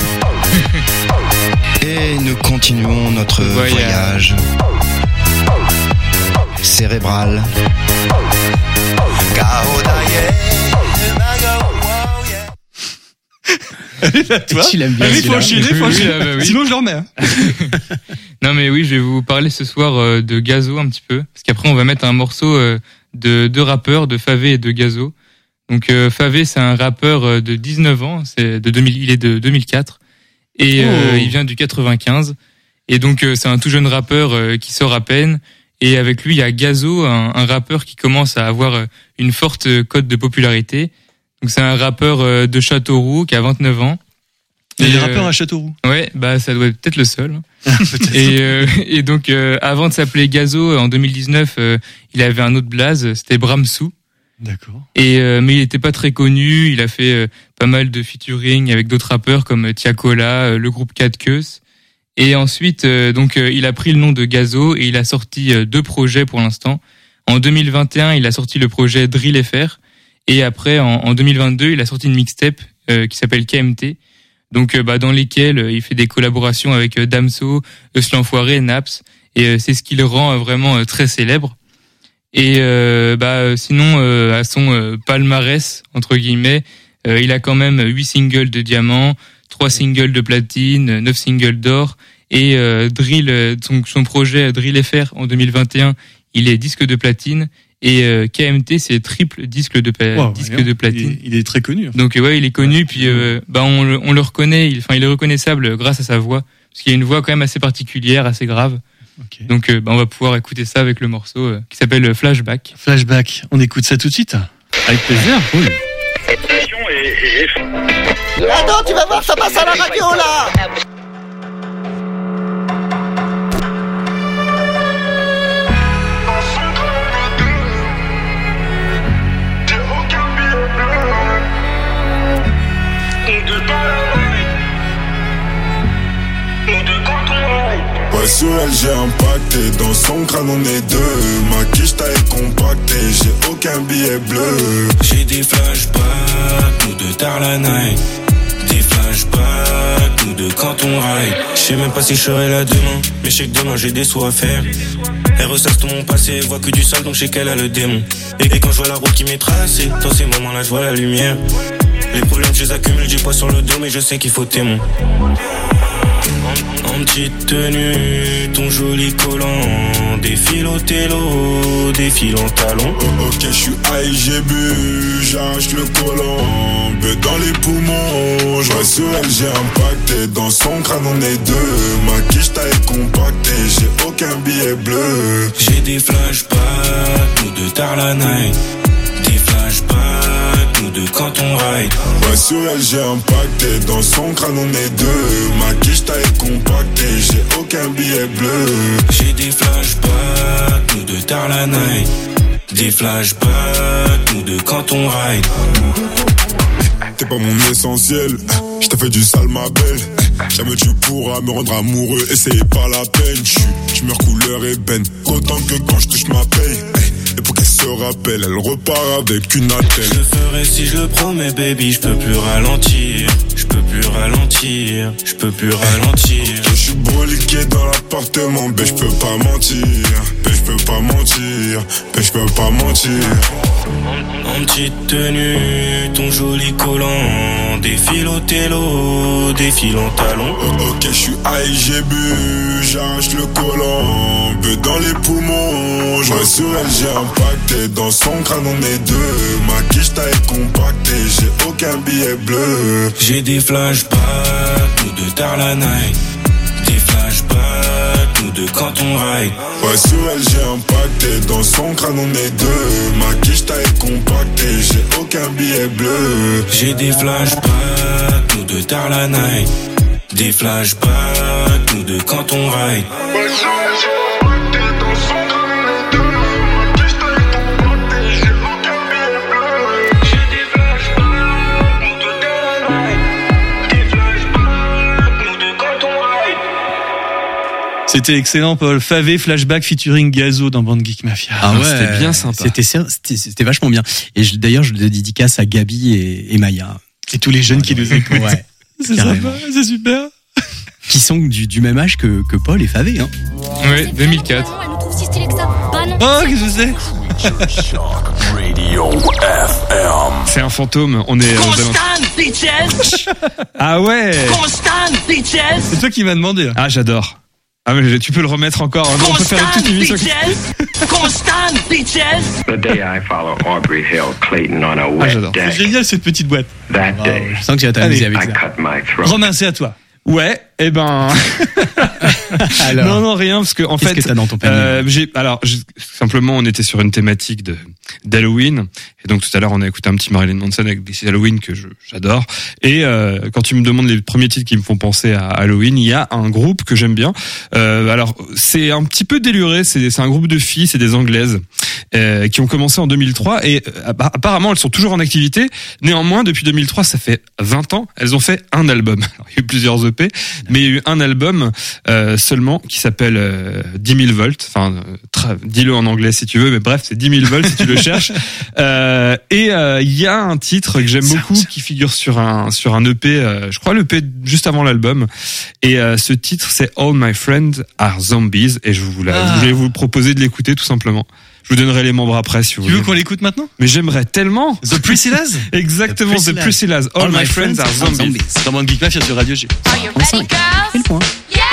S8: Et nous continuons notre voyage cérébral.
S2: Allez, à toi.
S3: Tu l'aimes bien.
S2: Allez, faut enchaîner.
S5: Oui.
S2: Sinon, je le remets.
S5: Non mais oui, je vais vous parler ce soir de Gazo un petit peu, parce qu'après on va mettre un morceau de deux rappeurs, de Favé et de Gazo. Donc Favé, c'est un rappeur de 19 ans, il est de 2004 et il vient du 95. Et donc c'est un tout jeune rappeur qui sort à peine. Et avec lui, il y a Gazo, un rappeur qui commence à avoir une forte cote de popularité. Donc c'est un rappeur de Châteauroux qui a 29 ans.
S2: Il y a des rappeurs à Châteauroux.
S5: Ouais, bah ça doit être peut-être le seul. Et donc avant de s'appeler Gazo, en 2019, il avait un autre blaze, c'était Bramsou.
S2: D'accord.
S5: Et mais il était pas très connu. Il a fait pas mal de featuring avec d'autres rappeurs comme Tiakola, le groupe 4 Queues. Et ensuite, il a pris le nom de Gazo et il a sorti 2 projets pour l'instant. En 2021, il a sorti le projet Drill FR. Et après, en 2022, il a sorti une mixtape qui s'appelle KMT. Donc, dans lesquelles il fait des collaborations avec Damso, Eus l'Enfoiré, Naps. Et c'est ce qui le rend vraiment très célèbre. Et sinon, à son palmarès, entre guillemets, il a quand même 8 singles de diamant, 3 singles de platine, 9 singles d'or. Et Drill, son projet Drill FR en 2021, il est disque de platine. Et KMT, c'est triple disque de platine.
S2: Il est très connu.
S5: Donc ouais, il est connu. Puis on le reconnaît. Il est reconnaissable grâce à sa voix, parce qu'il a une voix quand même assez particulière, assez grave.
S2: Okay.
S5: Donc on va pouvoir écouter ça avec le morceau qui s'appelle Flashback.
S2: Flashback. On écoute ça tout de suite. Avec plaisir. Cool.
S9: Attends, tu vas voir, ça passe à la radio là.
S10: Ouais, sur elle j'ai impacté, dans son crâne on est deux. Ma quiche taille compactée, j'ai aucun billet bleu.
S11: J'ai des flashbacks, nous deux tard la night. Des flashbacks, nous deux quand on ride. J'sais même pas si je serai là demain, mais je sais que demain j'ai des sous à faire. Elle ressasse tout mon passé, voit que du sale donc je sais qu'elle a le démon. Et quand je vois la route qui m'est tracée, dans ces moments là je vois la lumière. Les problèmes je les accumule, j'ai pas sur le dos mais je sais qu'il faut témoin. En petite tenue, ton joli collant, défile au télo, défile en talon.
S10: Ok, je suis high, j'ai bu, j'arrache le collant, bête dans les poumons. Je reste sur elle, j'ai impacté, dans son crâne on est deux. Ma quiche taille compactée, j'ai aucun billet bleu.
S11: J'ai des flashbacks, nous deux tard la night. Des flashbacks, nous deux quand on ride.
S10: Ouais, sur elle j'ai impacté, dans son crâne on est deux. Ma quiche taille compactée, j'ai aucun billet bleu.
S11: J'ai des flashbacks, nous deux tard la night. Des flashbacks, nous deux quand on ride.
S10: T'es pas mon essentiel, je t'ai fait du sale ma belle. Jamais tu pourras me rendre amoureux et c'est pas la peine. Tu meurs couleur ébène, autant que quand je touche ma paye. Et pour qu'elle se rappelle, elle repart avec une attelle.
S11: Je le ferai si je le promets baby, je peux plus ralentir. Je peux plus ralentir, je peux plus ralentir.
S10: Je suis broliqué dans l'appartement, ben je peux pas mentir. Ben je peux pas mentir, ben je peux pas mentir.
S11: En petite tenue, ton joli collant, défile au télo, défile en talon.
S10: Ok, je suis high, j'ai bu, j'arrache le collant, bête dans les poumons. Je reste sur elle, j'ai impacté, dans son crâne on est deux. Ma quiche taille compactée, j'ai aucun billet bleu.
S11: J'ai des flashbacks, nous deux tard la night. Des flashbacks, nous deux quand on ride.
S10: Ouais, sur elle j'ai impacté, dans son crâne on est deux. Ma quiche taille compactée, j'ai aucun billet bleu.
S11: J'ai des flashbacks, nous deux tard la night. Des flashbacks, nous deux quand on ride.
S10: Ouais, sur elle j'ai impacté, dans son crâne on est deux. Ma quiche taille compactée, j'ai aucun billet bleu.
S11: J'ai des flashbacks, nous deux tard la night.
S2: C'était excellent, Paul. Favé Flashback featuring Gazo dans Band Geek Mafia.
S3: Ah ouais,
S4: c'était bien sympa.
S3: C'était vachement bien. Et d'ailleurs, je le dédicace à Gabi et Maya.
S2: Et tous les jeunes qui nous écoutent.
S3: Ouais,
S2: c'est sympa, c'est super.
S3: Qui sont du même âge que Paul et Favé, hein.
S5: Ouais, 2004.
S12: Elle nous trouve si stylé que ça. Bah non.
S2: Oh, qu'est-ce que c'est?
S4: C'est un fantôme. On est. Ah ouais.
S2: C'est toi qui m'as demandé.
S4: Ah, j'adore. Ah, mais tu peux le remettre encore. On peut faire toute une émission.
S1: The day I follow Aubrey Hill Clayton on a wet
S2: C'est
S1: deck.
S2: génial cette petite boîte.
S1: That day,
S3: Je sens que tu vas t'amuser avec
S1: I
S3: ça.
S1: cut my throat.
S2: Romain, c'est à toi.
S4: Ouais,
S3: Alors,
S4: non, rien, parce que en
S3: qu'est-ce
S4: fait,
S3: que t'as dans ton panier
S4: simplement, on était sur une thématique d'Halloween, et donc tout à l'heure, on a écouté un petit Marilyn Manson avec This is Halloween que j'adore. Et quand tu me demandes les premiers titres qui me font penser à Halloween, il y a un groupe que j'aime bien. Alors, c'est un petit peu déluré. C'est un groupe de filles, c'est des Anglaises qui ont commencé en 2003, et apparemment, elles sont toujours en activité. Néanmoins, depuis 2003, ça fait 20 ans, elles ont fait un album. Alors, il y a eu plusieurs EP, mais il y a eu un album seulement qui s'appelle 10 000 volts. Enfin, dis-le en anglais si tu veux, mais bref, c'est 10 000 volts si tu le cherches. Et il y a un titre que j'aime beaucoup qui figure sur un EP, je crois l'EP juste avant l'album. Et ce titre, c'est All My Friends Are Zombies. Et je voulais vous proposer de l'écouter tout simplement. Je vous donnerai les membres après si vous voulez.
S2: Tu veux qu'on l'écoute maintenant?
S4: Mais j'aimerais tellement.
S2: The Priscillas?
S4: Exactement, The Priscillas. All My Friends Are Zombies.
S2: Dans Band Geek Mafia sur Radio G.
S12: Are you ready, girls?
S3: Fais le point.
S12: Yeah!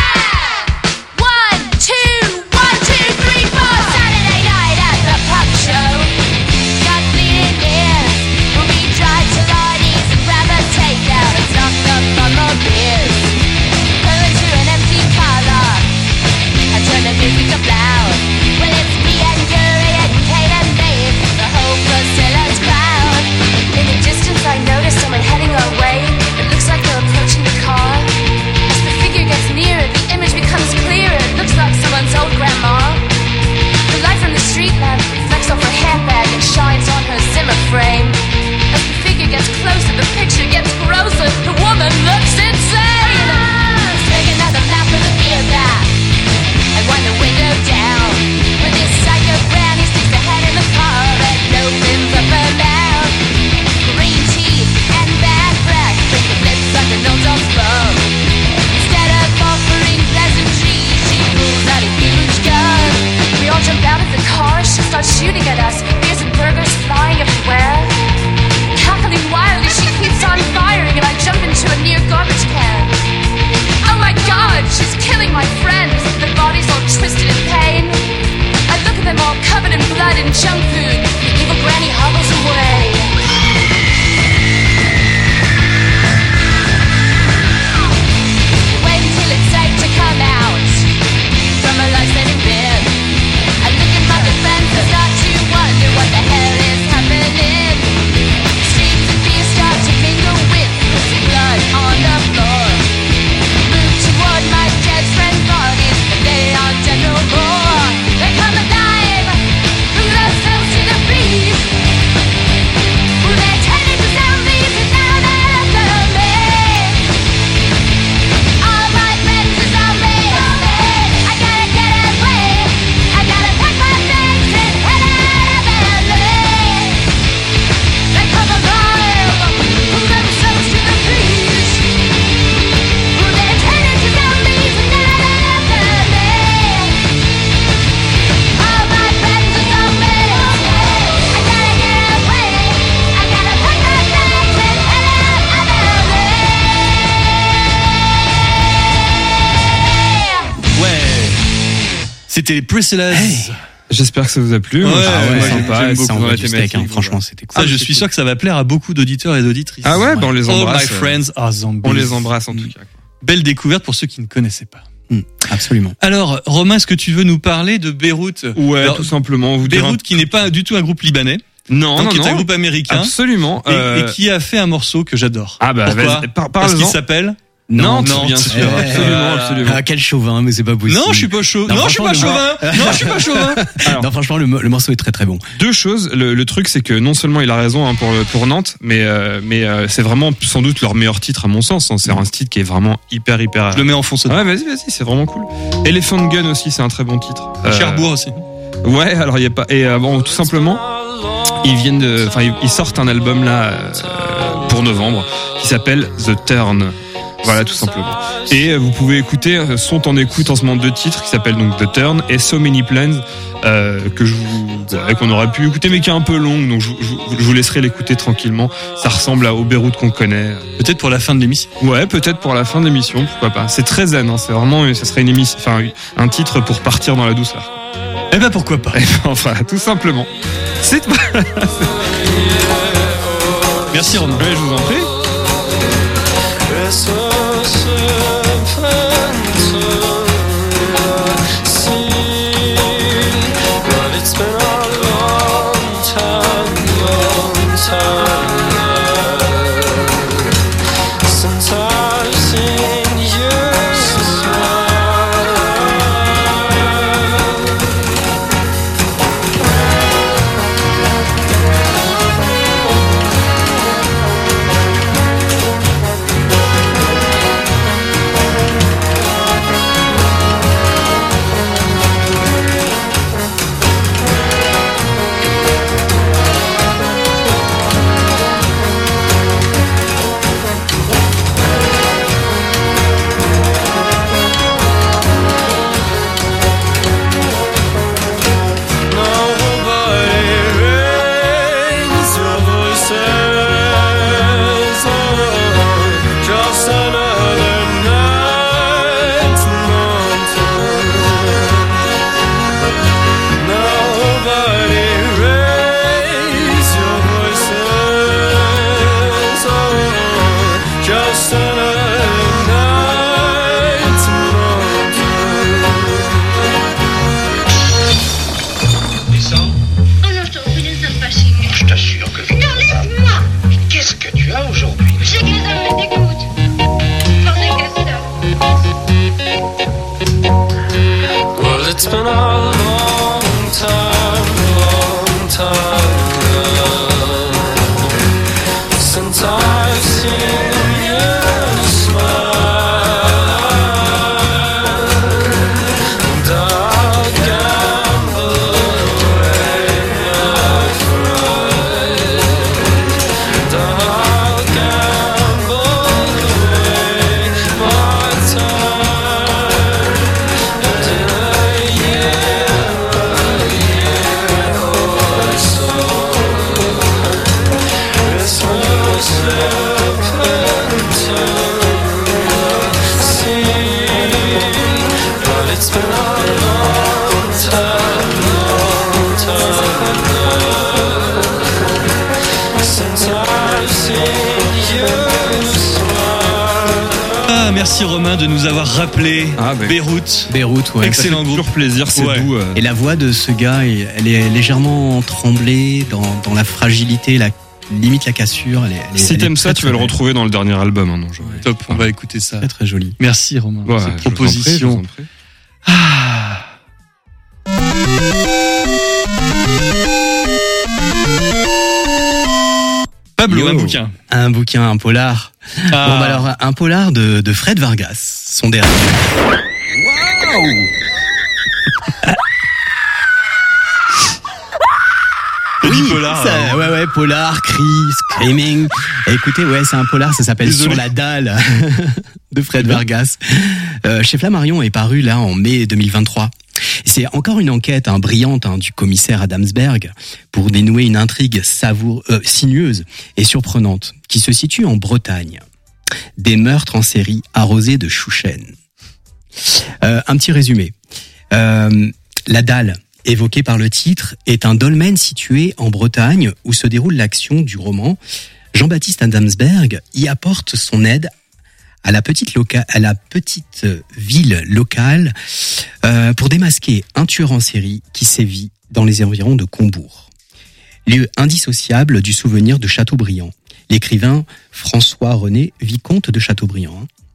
S12: 1, 2, 1, 2, 3, 4. Saturday night at the pub show. Got bleeding ears. We tried to Lotties and grab a takeout and stocked up on more beers. Go into an empty parlor and turn the music up loud. Well, it's me and Yuri and Kate and Dave, the whole Priscilla's crowd. In the distance, I noticed someone heading our way. It looks like they're approaching the car. As the figure gets nearer, the image becomes clearer. It looks like someone's old grandma. The light from the street lamp reflects off her handbag and shines on her Zimmer frame. As the figure gets closer, the picture gets grosser. The woman looks insane. Take another lap of the beer back and wind the window down. When this psycho granny sticks her head in the car and opens up her mouth. Green tea and bad breath, the lips like an old dog's bone. Instead of offering pleasantries, she pulls out a huge gun. We all jump out of the car, she starts shooting at us. Beers and burgers flying everywhere. Cackling wildly, she keeps on firing, and I jump into a near garbage can. Oh my God, she's killing my friends. Their bodies all twisted in pain. I look at them all covered in blood and junk food. Evil Granny hobbles away. Wait until it's safe to come out from a life-saving bin. I look at my defense and start to wonder what the hell is happening. Streets and beer start to mingle with pussy blood on the floor. Move toward my dead friend's bodies, but they aren't dead no more. They come alive, threw themselves to the breeze. They turned into zombies and now they're after me. All my friends are zombies. I gotta get away. I gotta pack my things and head out of LA. They come alive, threw themselves to the breeze. They turn into zombies and now they're after me. All my friends are zombies. I gotta get away. I gotta pack my things and head out of LA.
S2: Ouais. C'était les Priscillas.
S4: J'espère que ça vous a plu.
S2: Ouais,
S4: Moi,
S2: ouais,
S4: j'aime pas.
S2: j'aime
S4: Ça
S2: beaucoup
S4: envoie
S3: la
S4: du
S3: thématique,
S4: steak,
S3: franchement, c'était cool.
S2: Ça, je suis sûr que ça va plaire à beaucoup d'auditeurs et d'auditrices.
S4: Ah ouais, bah on les embrasse.
S2: All my friends are zombies.
S4: On les embrasse en tout cas.
S2: Belle découverte pour ceux qui ne connaissaient pas.
S3: Absolument.
S2: Alors, Romain, est-ce que tu veux nous parler de Beyrouth?
S4: Ouais,
S2: Alors,
S4: tout simplement. Vous dire
S2: Beyrouth qui n'est pas du tout un groupe libanais.
S4: Non,
S2: donc
S4: non,
S2: qui est un
S4: non.
S2: groupe américain.
S4: Absolument.
S2: Et qui a fait un morceau que j'adore.
S4: Ah bah,
S2: pourquoi?
S4: vas-y,
S2: Parce qu'il
S4: parle-en.
S2: s'appelle
S4: Nantes, bien
S2: Nantes.
S4: sûr, absolument.
S3: Ah, quel chauvin, mais c'est pas possible.
S2: Non, je suis pas chauvin. Non, je suis pas chauvin. Non, je suis pas chauvin.
S4: Alors,
S3: non, franchement, le morceau est très très bon.
S4: Deux choses. Le truc, c'est que non seulement il a raison hein, pour Nantes, mais c'est vraiment sans doute leur meilleur titre à mon sens. Hein. C'est un titre qui est vraiment hyper.
S2: Je le mets en fond sonore.
S4: Ouais, vas-y, c'est vraiment cool. Elephant Gun aussi, c'est un très bon titre.
S2: Cherbourg aussi.
S4: Ouais, alors il y a pas. Et bon, tout simplement, ils sortent un album là pour novembre qui s'appelle The Turn. Voilà, tout simplement. Et vous pouvez écouter, sont en écoute en ce moment deux titres qui s'appellent donc The Turn et So Many Plans, qu'on aurait pu écouter mais qui est un peu longue, donc je vous laisserai l'écouter tranquillement. Ça ressemble au Beyrouth qu'on connaît.
S2: Peut-être pour la fin de l'émission.
S4: Ouais, peut-être pour la fin de l'émission, pourquoi pas. C'est très zen, hein, c'est vraiment, ça serait une émission, enfin, un titre pour partir dans la douceur.
S2: Eh ben pourquoi pas.
S4: Enfin, tout simplement.
S2: Merci Romain.
S4: Ouais, je vous en prie.
S2: Merci Romain de nous avoir rappelé Beyrouth.
S3: Beyrouth, ouais.
S2: Excellent groupe.
S4: Toujours plaisir, c'est doux.
S3: Et la voix de ce gars, elle est légèrement tremblée dans la fragilité, limite la cassure.
S4: Si t'aimes ça, tu vas le retrouver dans le dernier album. Hein,
S2: top, on va écouter ça.
S3: Très très joli.
S2: Merci Romain.
S4: Ouais,
S2: cette proposition. Pablo, un bouquin.
S3: Un bouquin, un polar. Bon, bah alors, un polar de Fred Vargas, son dernier.
S4: Waouh!
S3: Oui, polar, ça, ouais, polar, cri, screaming. Et écoutez, ouais, c'est un polar, ça s'appelle Sur la dalle de Fred Vargas. Chez Flammarion est paru là en mai 2023. C'est encore une enquête brillante du commissaire Adamsberg pour dénouer une intrigue sinueuse et surprenante qui se situe en Bretagne. Des meurtres en série arrosés de chouchen. Un petit résumé. La dalle, évoquée par le titre, est un dolmen situé en Bretagne où se déroule l'action du roman. Jean-Baptiste Adamsberg y apporte son aide à la petite ville locale pour démasquer un tueur en série qui sévit dans les environs de Combourg. Lieu indissociable du souvenir de Chateaubriand. L'écrivain François-René Vicomte de Chateaubriand.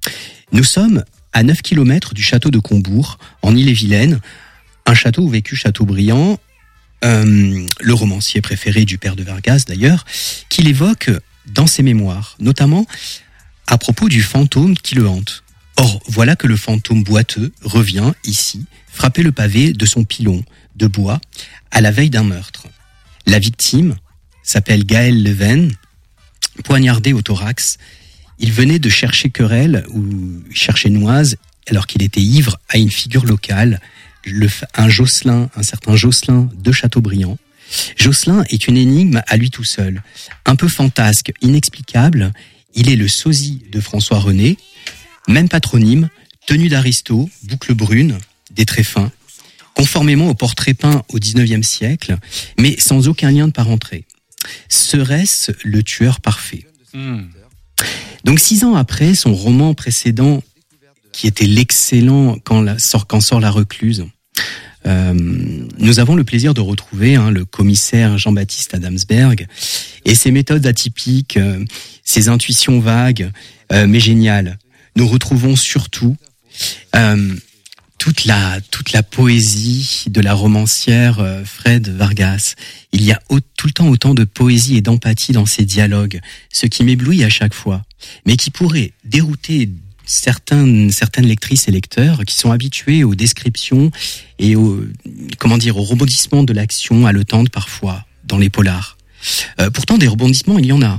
S3: Nous sommes à 9 km du château de Combourg, en Ille-et-Vilaine, un château où vécut Chateaubriand, le romancier préféré du père de Vargas d'ailleurs, qu'il évoque dans ses mémoires, notamment à propos du fantôme qui le hante. Or, voilà que le fantôme boiteux revient ici, frapper le pavé de son pilon de bois à la veille d'un meurtre. La victime s'appelle Gaël Leven, poignardé au thorax. Il venait de chercher querelle ou chercher noise alors qu'il était ivre à une figure locale, un certain Josselin de Chateaubriand. Josselin est une énigme à lui tout seul, un peu fantasque, inexplicable. Il est le sosie de François René, même patronyme, tenue d'aristo, boucle brune, des traits fins, conformément au portrait peint au XIXe siècle, mais sans aucun lien de parenté. Serait-ce le tueur parfait ? Donc 6 ans après son roman précédent, qui était l'excellent Quand sort la recluse, nous avons le plaisir de retrouver le commissaire Jean-Baptiste Adamsberg et ses méthodes atypiques, ses intuitions vagues, mais géniales. Nous retrouvons surtout toute la poésie de la romancière Fred Vargas. Il y a tout le temps autant de poésie et d'empathie dans ses dialogues, ce qui m'éblouit à chaque fois, mais qui pourrait dérouter certaines lectrices et lecteurs qui sont habitués aux descriptions et au rebondissement de l'action haletante parfois dans les polars. Pourtant, des rebondissements, il y en a.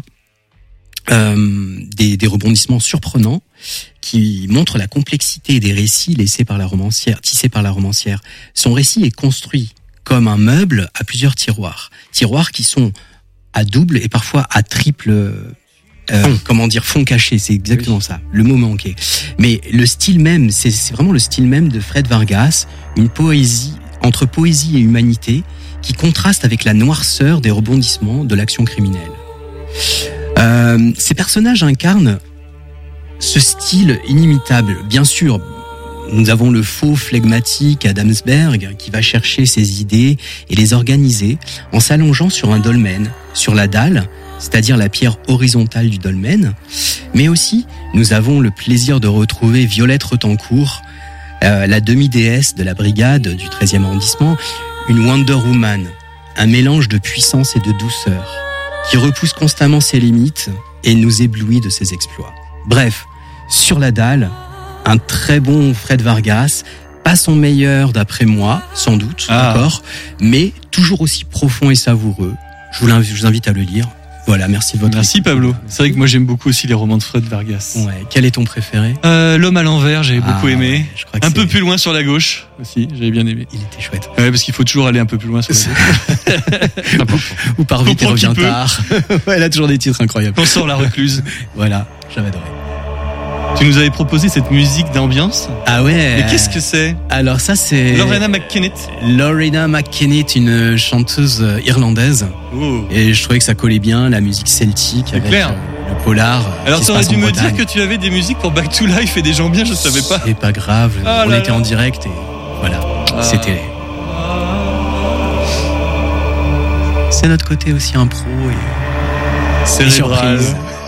S3: Des rebondissements surprenants qui montrent la complexité des récits tissés par la romancière. Son récit est construit comme un meuble à plusieurs tiroirs qui sont à double et parfois à triple fond caché, c'est exactement ça, le mot manqué. Mais le style même, c'est vraiment le style même de Fred Vargas, une poésie, entre poésie et humanité, qui contraste avec la noirceur des rebondissements de l'action criminelle. Ces personnages incarnent ce style inimitable. Bien sûr, nous avons le faux flegmatique Adamsberg qui va chercher ses idées et les organiser en s'allongeant sur un dolmen, sur la dalle, c'est-à-dire la pierre horizontale du dolmen. Mais aussi, nous avons le plaisir de retrouver Violette Retencourt, la demi-déesse de la brigade du 13e arrondissement, une Wonder Woman, un mélange de puissance et de douceur, qui repousse constamment ses limites et nous éblouit de ses exploits. Bref, sur la dalle, un très bon Fred Vargas, pas son meilleur d'après moi, sans doute, encore, mais toujours aussi profond et savoureux. Je vous invite à le lire. Voilà, merci de votre
S2: Merci Pablo. C'est vrai que moi j'aime beaucoup aussi les romans de Fred Vargas.
S3: Ouais, quel est ton préféré ?
S2: L'homme à l'envers, j'avais beaucoup aimé.
S3: Je crois que
S2: un peu plus loin sur la gauche aussi, j'avais bien aimé.
S3: Il était chouette.
S2: Ouais, parce qu'il faut toujours aller un peu plus loin sur la gauche.
S3: Ou par vite et revient tard. Ouais, elle a toujours des titres incroyables.
S2: Quand sort la recluse.
S3: Voilà, j'avais adoré.
S2: Tu nous avais proposé cette musique d'ambiance.
S3: Ah ouais.
S2: Mais qu'est-ce que c'est ?
S3: Alors ça c'est
S2: Lorena McKennitt.
S3: Lorena McKennitt, une chanteuse irlandaise.
S2: Oh.
S3: Et je trouvais que ça collait bien, la musique celtique avec le polar.
S2: Alors tu aurais dû me dire que tu avais des musiques pour Back to Life et des gens bien, je savais pas.
S3: C'est pas grave, on était en direct et voilà, c'était... C'est notre côté aussi impro et
S2: cérébral.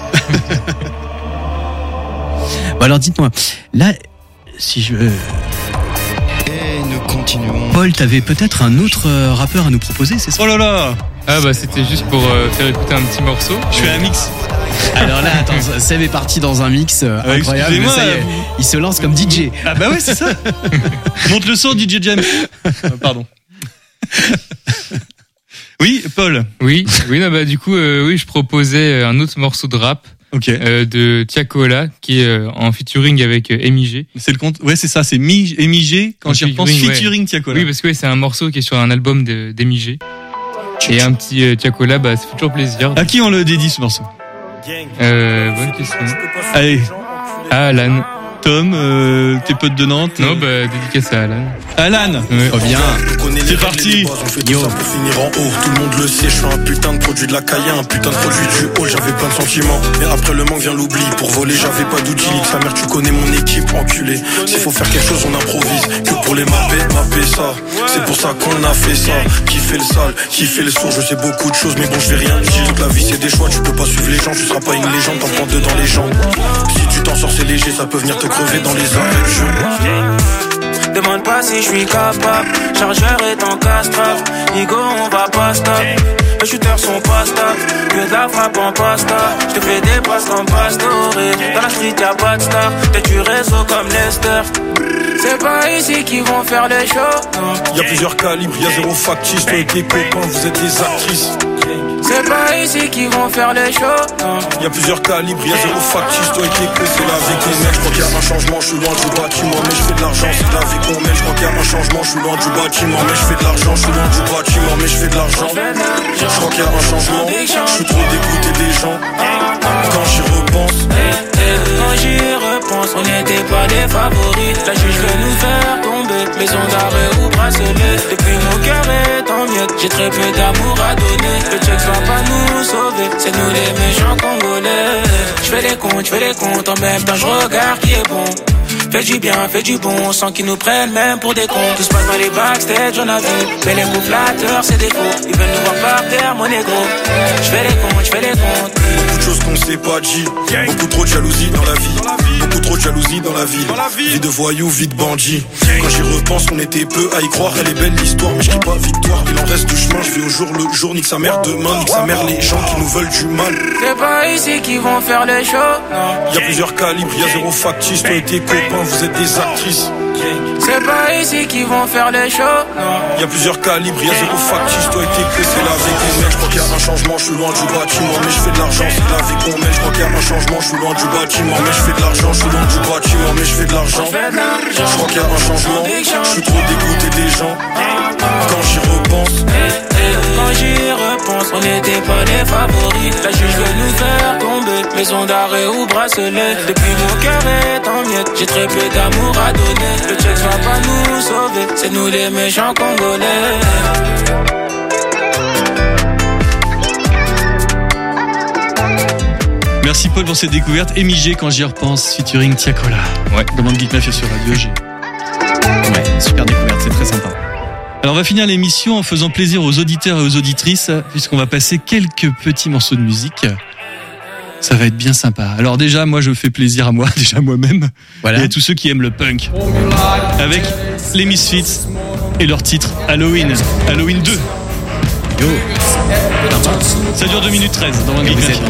S3: Bon alors dites-moi, là, si je...
S8: Et nous continuons.
S3: Paul, t'avais peut-être un autre rappeur à nous proposer, c'est ça ?
S2: Oh là là !
S5: Ah bah c'était juste pour faire écouter un petit morceau.
S2: Je fais un mix.
S3: Alors là, attends, Seb est parti dans un mix incroyable.
S2: Excusez-moi,
S3: ça y est, il se lance comme DJ.
S2: Ah bah ouais, c'est ça. Monte le son, DJ James. Pardon. Oui, Paul.
S5: Oui, non, bah du coup, je proposais un autre morceau de rap.
S2: Okay.
S5: De Tiakola qui est en featuring avec MIG.
S2: C'est le compte. Ouais, c'est ça, c'est MIG quand j'y repense, featuring Tiakola.
S5: Oui, parce que c'est un morceau qui est sur un album d'MIG. Et un petit Tiakola, ça fait toujours plaisir.
S2: À qui on le dédie ce morceau ?
S5: Bonne question.
S2: Allez.
S5: À Alan.
S2: Tom, tes potes de Nantes.
S5: Non, dédicace à Alan.
S2: Alan,
S3: Trop bien.
S2: c'est parti.
S8: On fait tout ça pour finir en haut. Tout le monde le sait, je suis un putain de produit de la caille, un putain de produit du haut. J'avais plein de sentiments, mais après le manque vient l'oubli. Pour voler, j'avais pas d'outils. Sa mère, tu connais mon équipe, enculé. S'il faut faire quelque chose, on improvise. Que pour les mapper ça. C'est pour ça qu'on a fait ça. Qui fait le sale, qui fait le sourd. Je sais beaucoup de choses, mais bon, je vais rien dire. Toute la vie, c'est des choix. Tu peux pas suivre les gens, tu seras pas une légende. T'en prends deux dans les jambes. Si tu t'en sors, c'est léger, ça peut venir te crever dans les arrêts de jeu.
S11: Demande pas si je suis capable. Chargeur est en castrave. Nigo, on va pas stop. Les shooters sont pas stables. Que de la frappe en pasta. Je te fais des passes comme Pastore. Dans la street y'a pas de star. T'es du réseau comme Lester. C'est pas ici qu'ils vont faire les shows.
S8: Y'a plusieurs calibres, y'a zéro factice. Toi et tes copains, vous êtes des actrices.
S11: C'est pas ici qu'ils vont faire les shows.
S8: Y'a plusieurs calibres, y'a zéro factice. Toi et tes copains, c'est la vie qu'on mène. Je crois qu'il y a un changement, je suis loin du bâtiment, mais je fais de l'argent, c'est la vie qu'on mène. Je crois qu'il y a un changement, je suis loin du bâtiment, mais je fais de l'argent, je suis loin du bâtiment, mais je fais de l'argent. Je crois qu'il y a un changement, je suis trop dégoûté des gens. Quand j'y repense,
S11: quand j'y repense, on n'était pas les favoris. La juge veut nous faire tomber, maison d'arrêt ou bracelet. Depuis mon cœur est en miettes, j'ai très peu d'amour à donner. Le check va pas nous sauver, c'est nous les méchants congolais. Je fais les comptes, en même temps je regarde qui est bon. Fais du bien, fais du bon, sans qu'ils nous prennent même pour des cons. Tout se passe dans les backstage, j'en ai vu. Mais les coups flatteurs, c'est des faux. Ils veulent nous voir par terre, mon négro. Je fais les comptes.
S8: beaucoup de choses qu'on s'est pas dit. Beaucoup trop de jalousie dans la vie. Beaucoup trop de jalousie dans la ville. Vie de voyou, vie de bandit. Quand j'y repense, on était peu à y croire. Elle est belle l'histoire, mais je dis pas victoire. Il en reste du chemin, je vais au jour le jour. Nique sa mère demain, nique sa mère les gens qui nous veulent du mal.
S11: C'est pas ici qu'ils vont faire les shows, non.
S8: Y'a plusieurs calibres, y'a zéro factice. Toi et tes copains, vous êtes des actrices.
S11: C'est pas ici qu'ils vont faire les shows, non.
S8: Y'a plusieurs calibres, y'a zéro factice. Toi et tes copains, c'est la vie qu'on mène. Je crois qu'il y a un changement, je suis loin du bâtiment, mais je fais de l'argent, c'est la vie qu'on mène. Je crois qu'il y a un changement, je suis loin du bâtiment, mais je fais de l'argent, je suis loin du bâtiment, mais je fais de l'argent. Je crois qu'il y a un changement, je suis trop dégoûté des gens. Quand j'y repense,
S11: quand j'y repense, on n'était pas les favoris. La juge veut nous faire tomber, maison d'arrêt ou bracelet. Depuis mon cœur est en miettes, j'ai très peu d'amour à donner. Le check va pas nous sauver, c'est nous les méchants congolais.
S2: Merci Paul pour cette découverte. Émigé quand j'y repense, featuring Tiakola. Ouais, demande Geek Mafia sur Radio G.
S3: Ouais, super découverte, c'est très sympa.
S2: Alors on va finir l'émission en faisant plaisir aux auditeurs et aux auditrices, puisqu'on va passer quelques petits morceaux de musique. Ça va être bien sympa. Alors déjà, moi je fais plaisir à moi, déjà moi-même,
S3: voilà.
S2: Et à tous ceux qui aiment le punk. Avec les Misfits et leur titre Halloween. Halloween 2.
S3: Yo.
S2: Ça dure 2 minutes 13 dans Geek Mafia.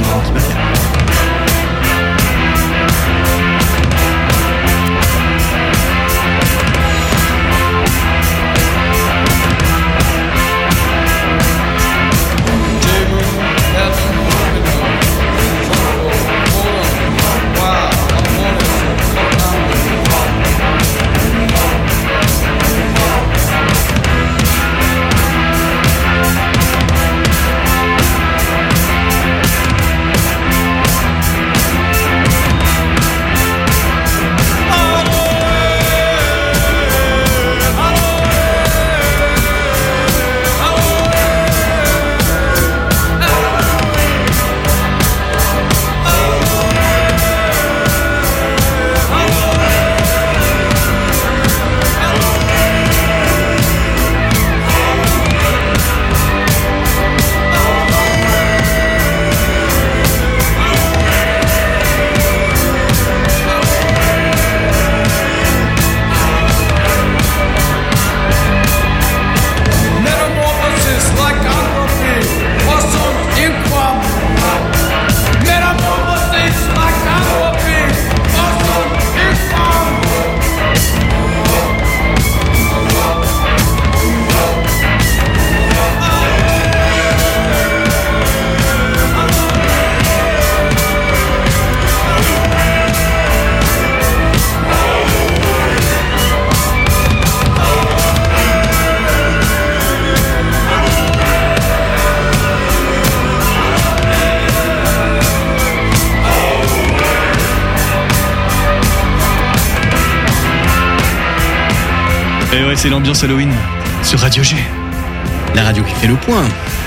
S2: ouais, c'est l'ambiance Halloween sur Radio G.
S3: La radio qui fait le point.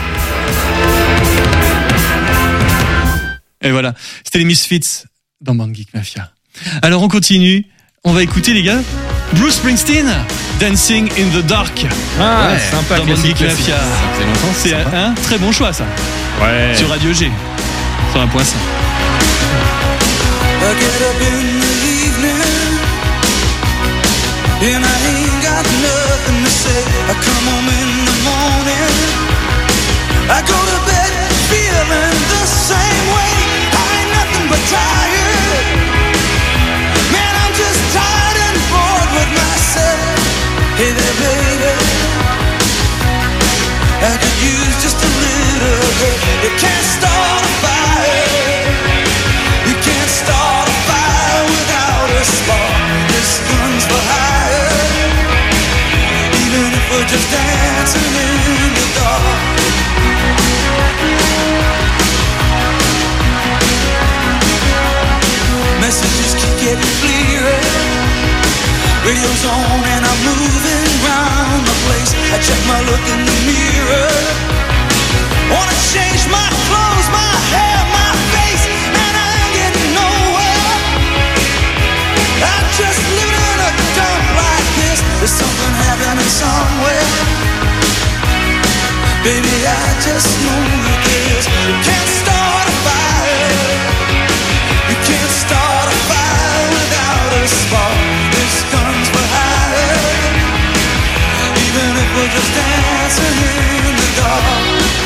S2: Et voilà, c'était les Misfits dans Band Geek Mafia. Alors on continue, on va écouter les gars Bruce Springsteen, Dancing in the Dark.
S4: Ah, ouais, sympa.
S2: Dans Band Geek Mafia. C'est un très bon choix ça.
S4: Ouais.
S2: Sur Radio G, sur 1.5.
S11: I get up in the evening and I ain't got nothing to say. I come home in the morning, I go to bed feeling the same way. I ain't nothing but tired. Man, I'm just tired and bored with myself. Hey there, baby, I could use just a little help. You can't start a fire. You can't start a fire without a spark. This gun's for hire. Even if we're just dancing in the dark. Messages keep getting clearer. Radio's on and I'm moving round the place. I check my look in the mirror. Wanna change my clothes, my hair, my face, and I ain't getting nowhere. I'm just living in a dump like this. There's something happening somewhere. Baby, I just know it is. You can't start a fire. You can't start a fire without a spark. This gun's for hire. Even if we're just dancing in the dark.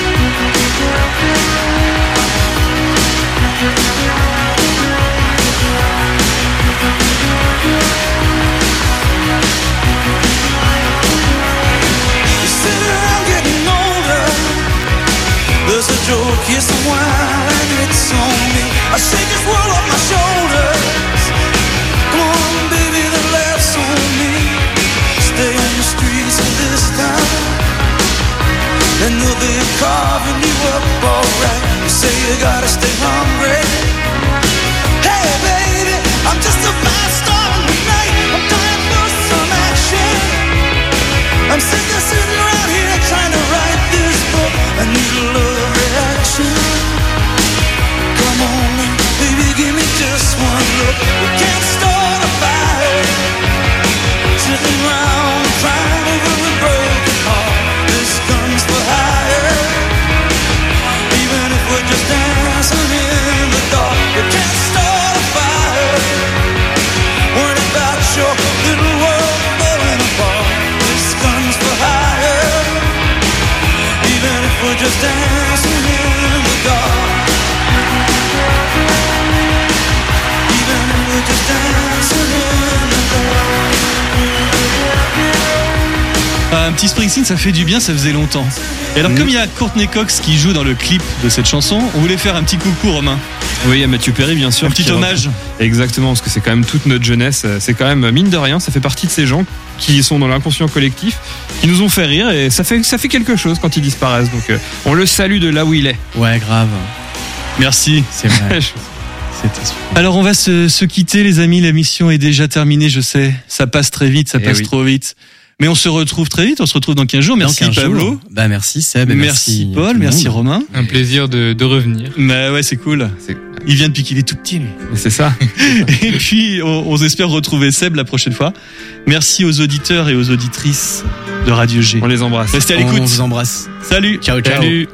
S11: You sit around getting older. There's a joke, here's some wine, and it's on me. I shake this world off my shoulders. Come on, baby, the laughs on me. Stay on the streets of this town, and they'll be carving you up alright. You say you gotta stay hungry. Hey, baby, I'm just a fast star in the night. I'm dying for some action. I'm sick of sitting around here trying to write this book. I need a love reaction. Come on, baby, give me just one look. We can't start a fire. Sitting around crying over a broken heart. This gun's for hire. Even if we're just dancing in the dark. We can't start a fire. Worried about your little world falling apart. This gun's for hire. Even if we're just dancing in the dark. Even if we're just dancing in the dark.
S2: Un petit Springsteen, ça fait du bien, ça faisait longtemps. Et alors, comme il y a Courtney Cox qui joue dans le clip de cette chanson, on voulait faire un petit coucou, Romain.
S4: Oui, à Mathieu Perry, bien sûr.
S2: Un petit hommage.
S4: Exactement, parce que c'est quand même toute notre jeunesse. C'est quand même, mine de rien, ça fait partie de ces gens qui sont dans l'inconscient collectif, qui nous ont fait rire, et ça fait quelque chose quand ils disparaissent. Donc, on le salue de là où il est.
S3: Ouais, grave.
S2: Merci.
S3: C'est vrai.
S2: C'était super. Alors, on va se quitter, les amis. La mission est déjà terminée, je sais. Ça passe très vite, ça passe trop vite. Mais on se retrouve très vite, on se retrouve dans 15 jours. Merci 15 Pablo.
S3: Jours. Bah merci Seb,
S2: merci Paul, merci Romain.
S5: Un plaisir de revenir.
S2: Bah ouais, c'est cool. Il vient depuis qu'il est tout petit, lui.
S4: C'est ça.
S2: Et puis, on espère retrouver Seb la prochaine fois. Merci aux auditeurs et aux auditrices de Radio G.
S4: On les embrasse.
S2: Restez à l'écoute.
S3: On vous embrasse.
S2: Salut.
S3: Ciao, ciao.
S2: Salut.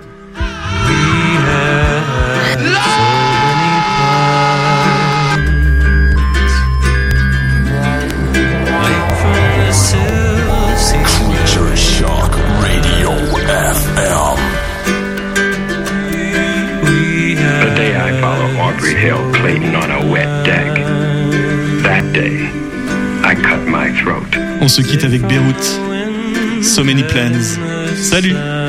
S1: Hill Clayton on a wet deck. That day, I cut my throat.
S2: On se quitte avec Beyrouth. So Many Plans. Salut.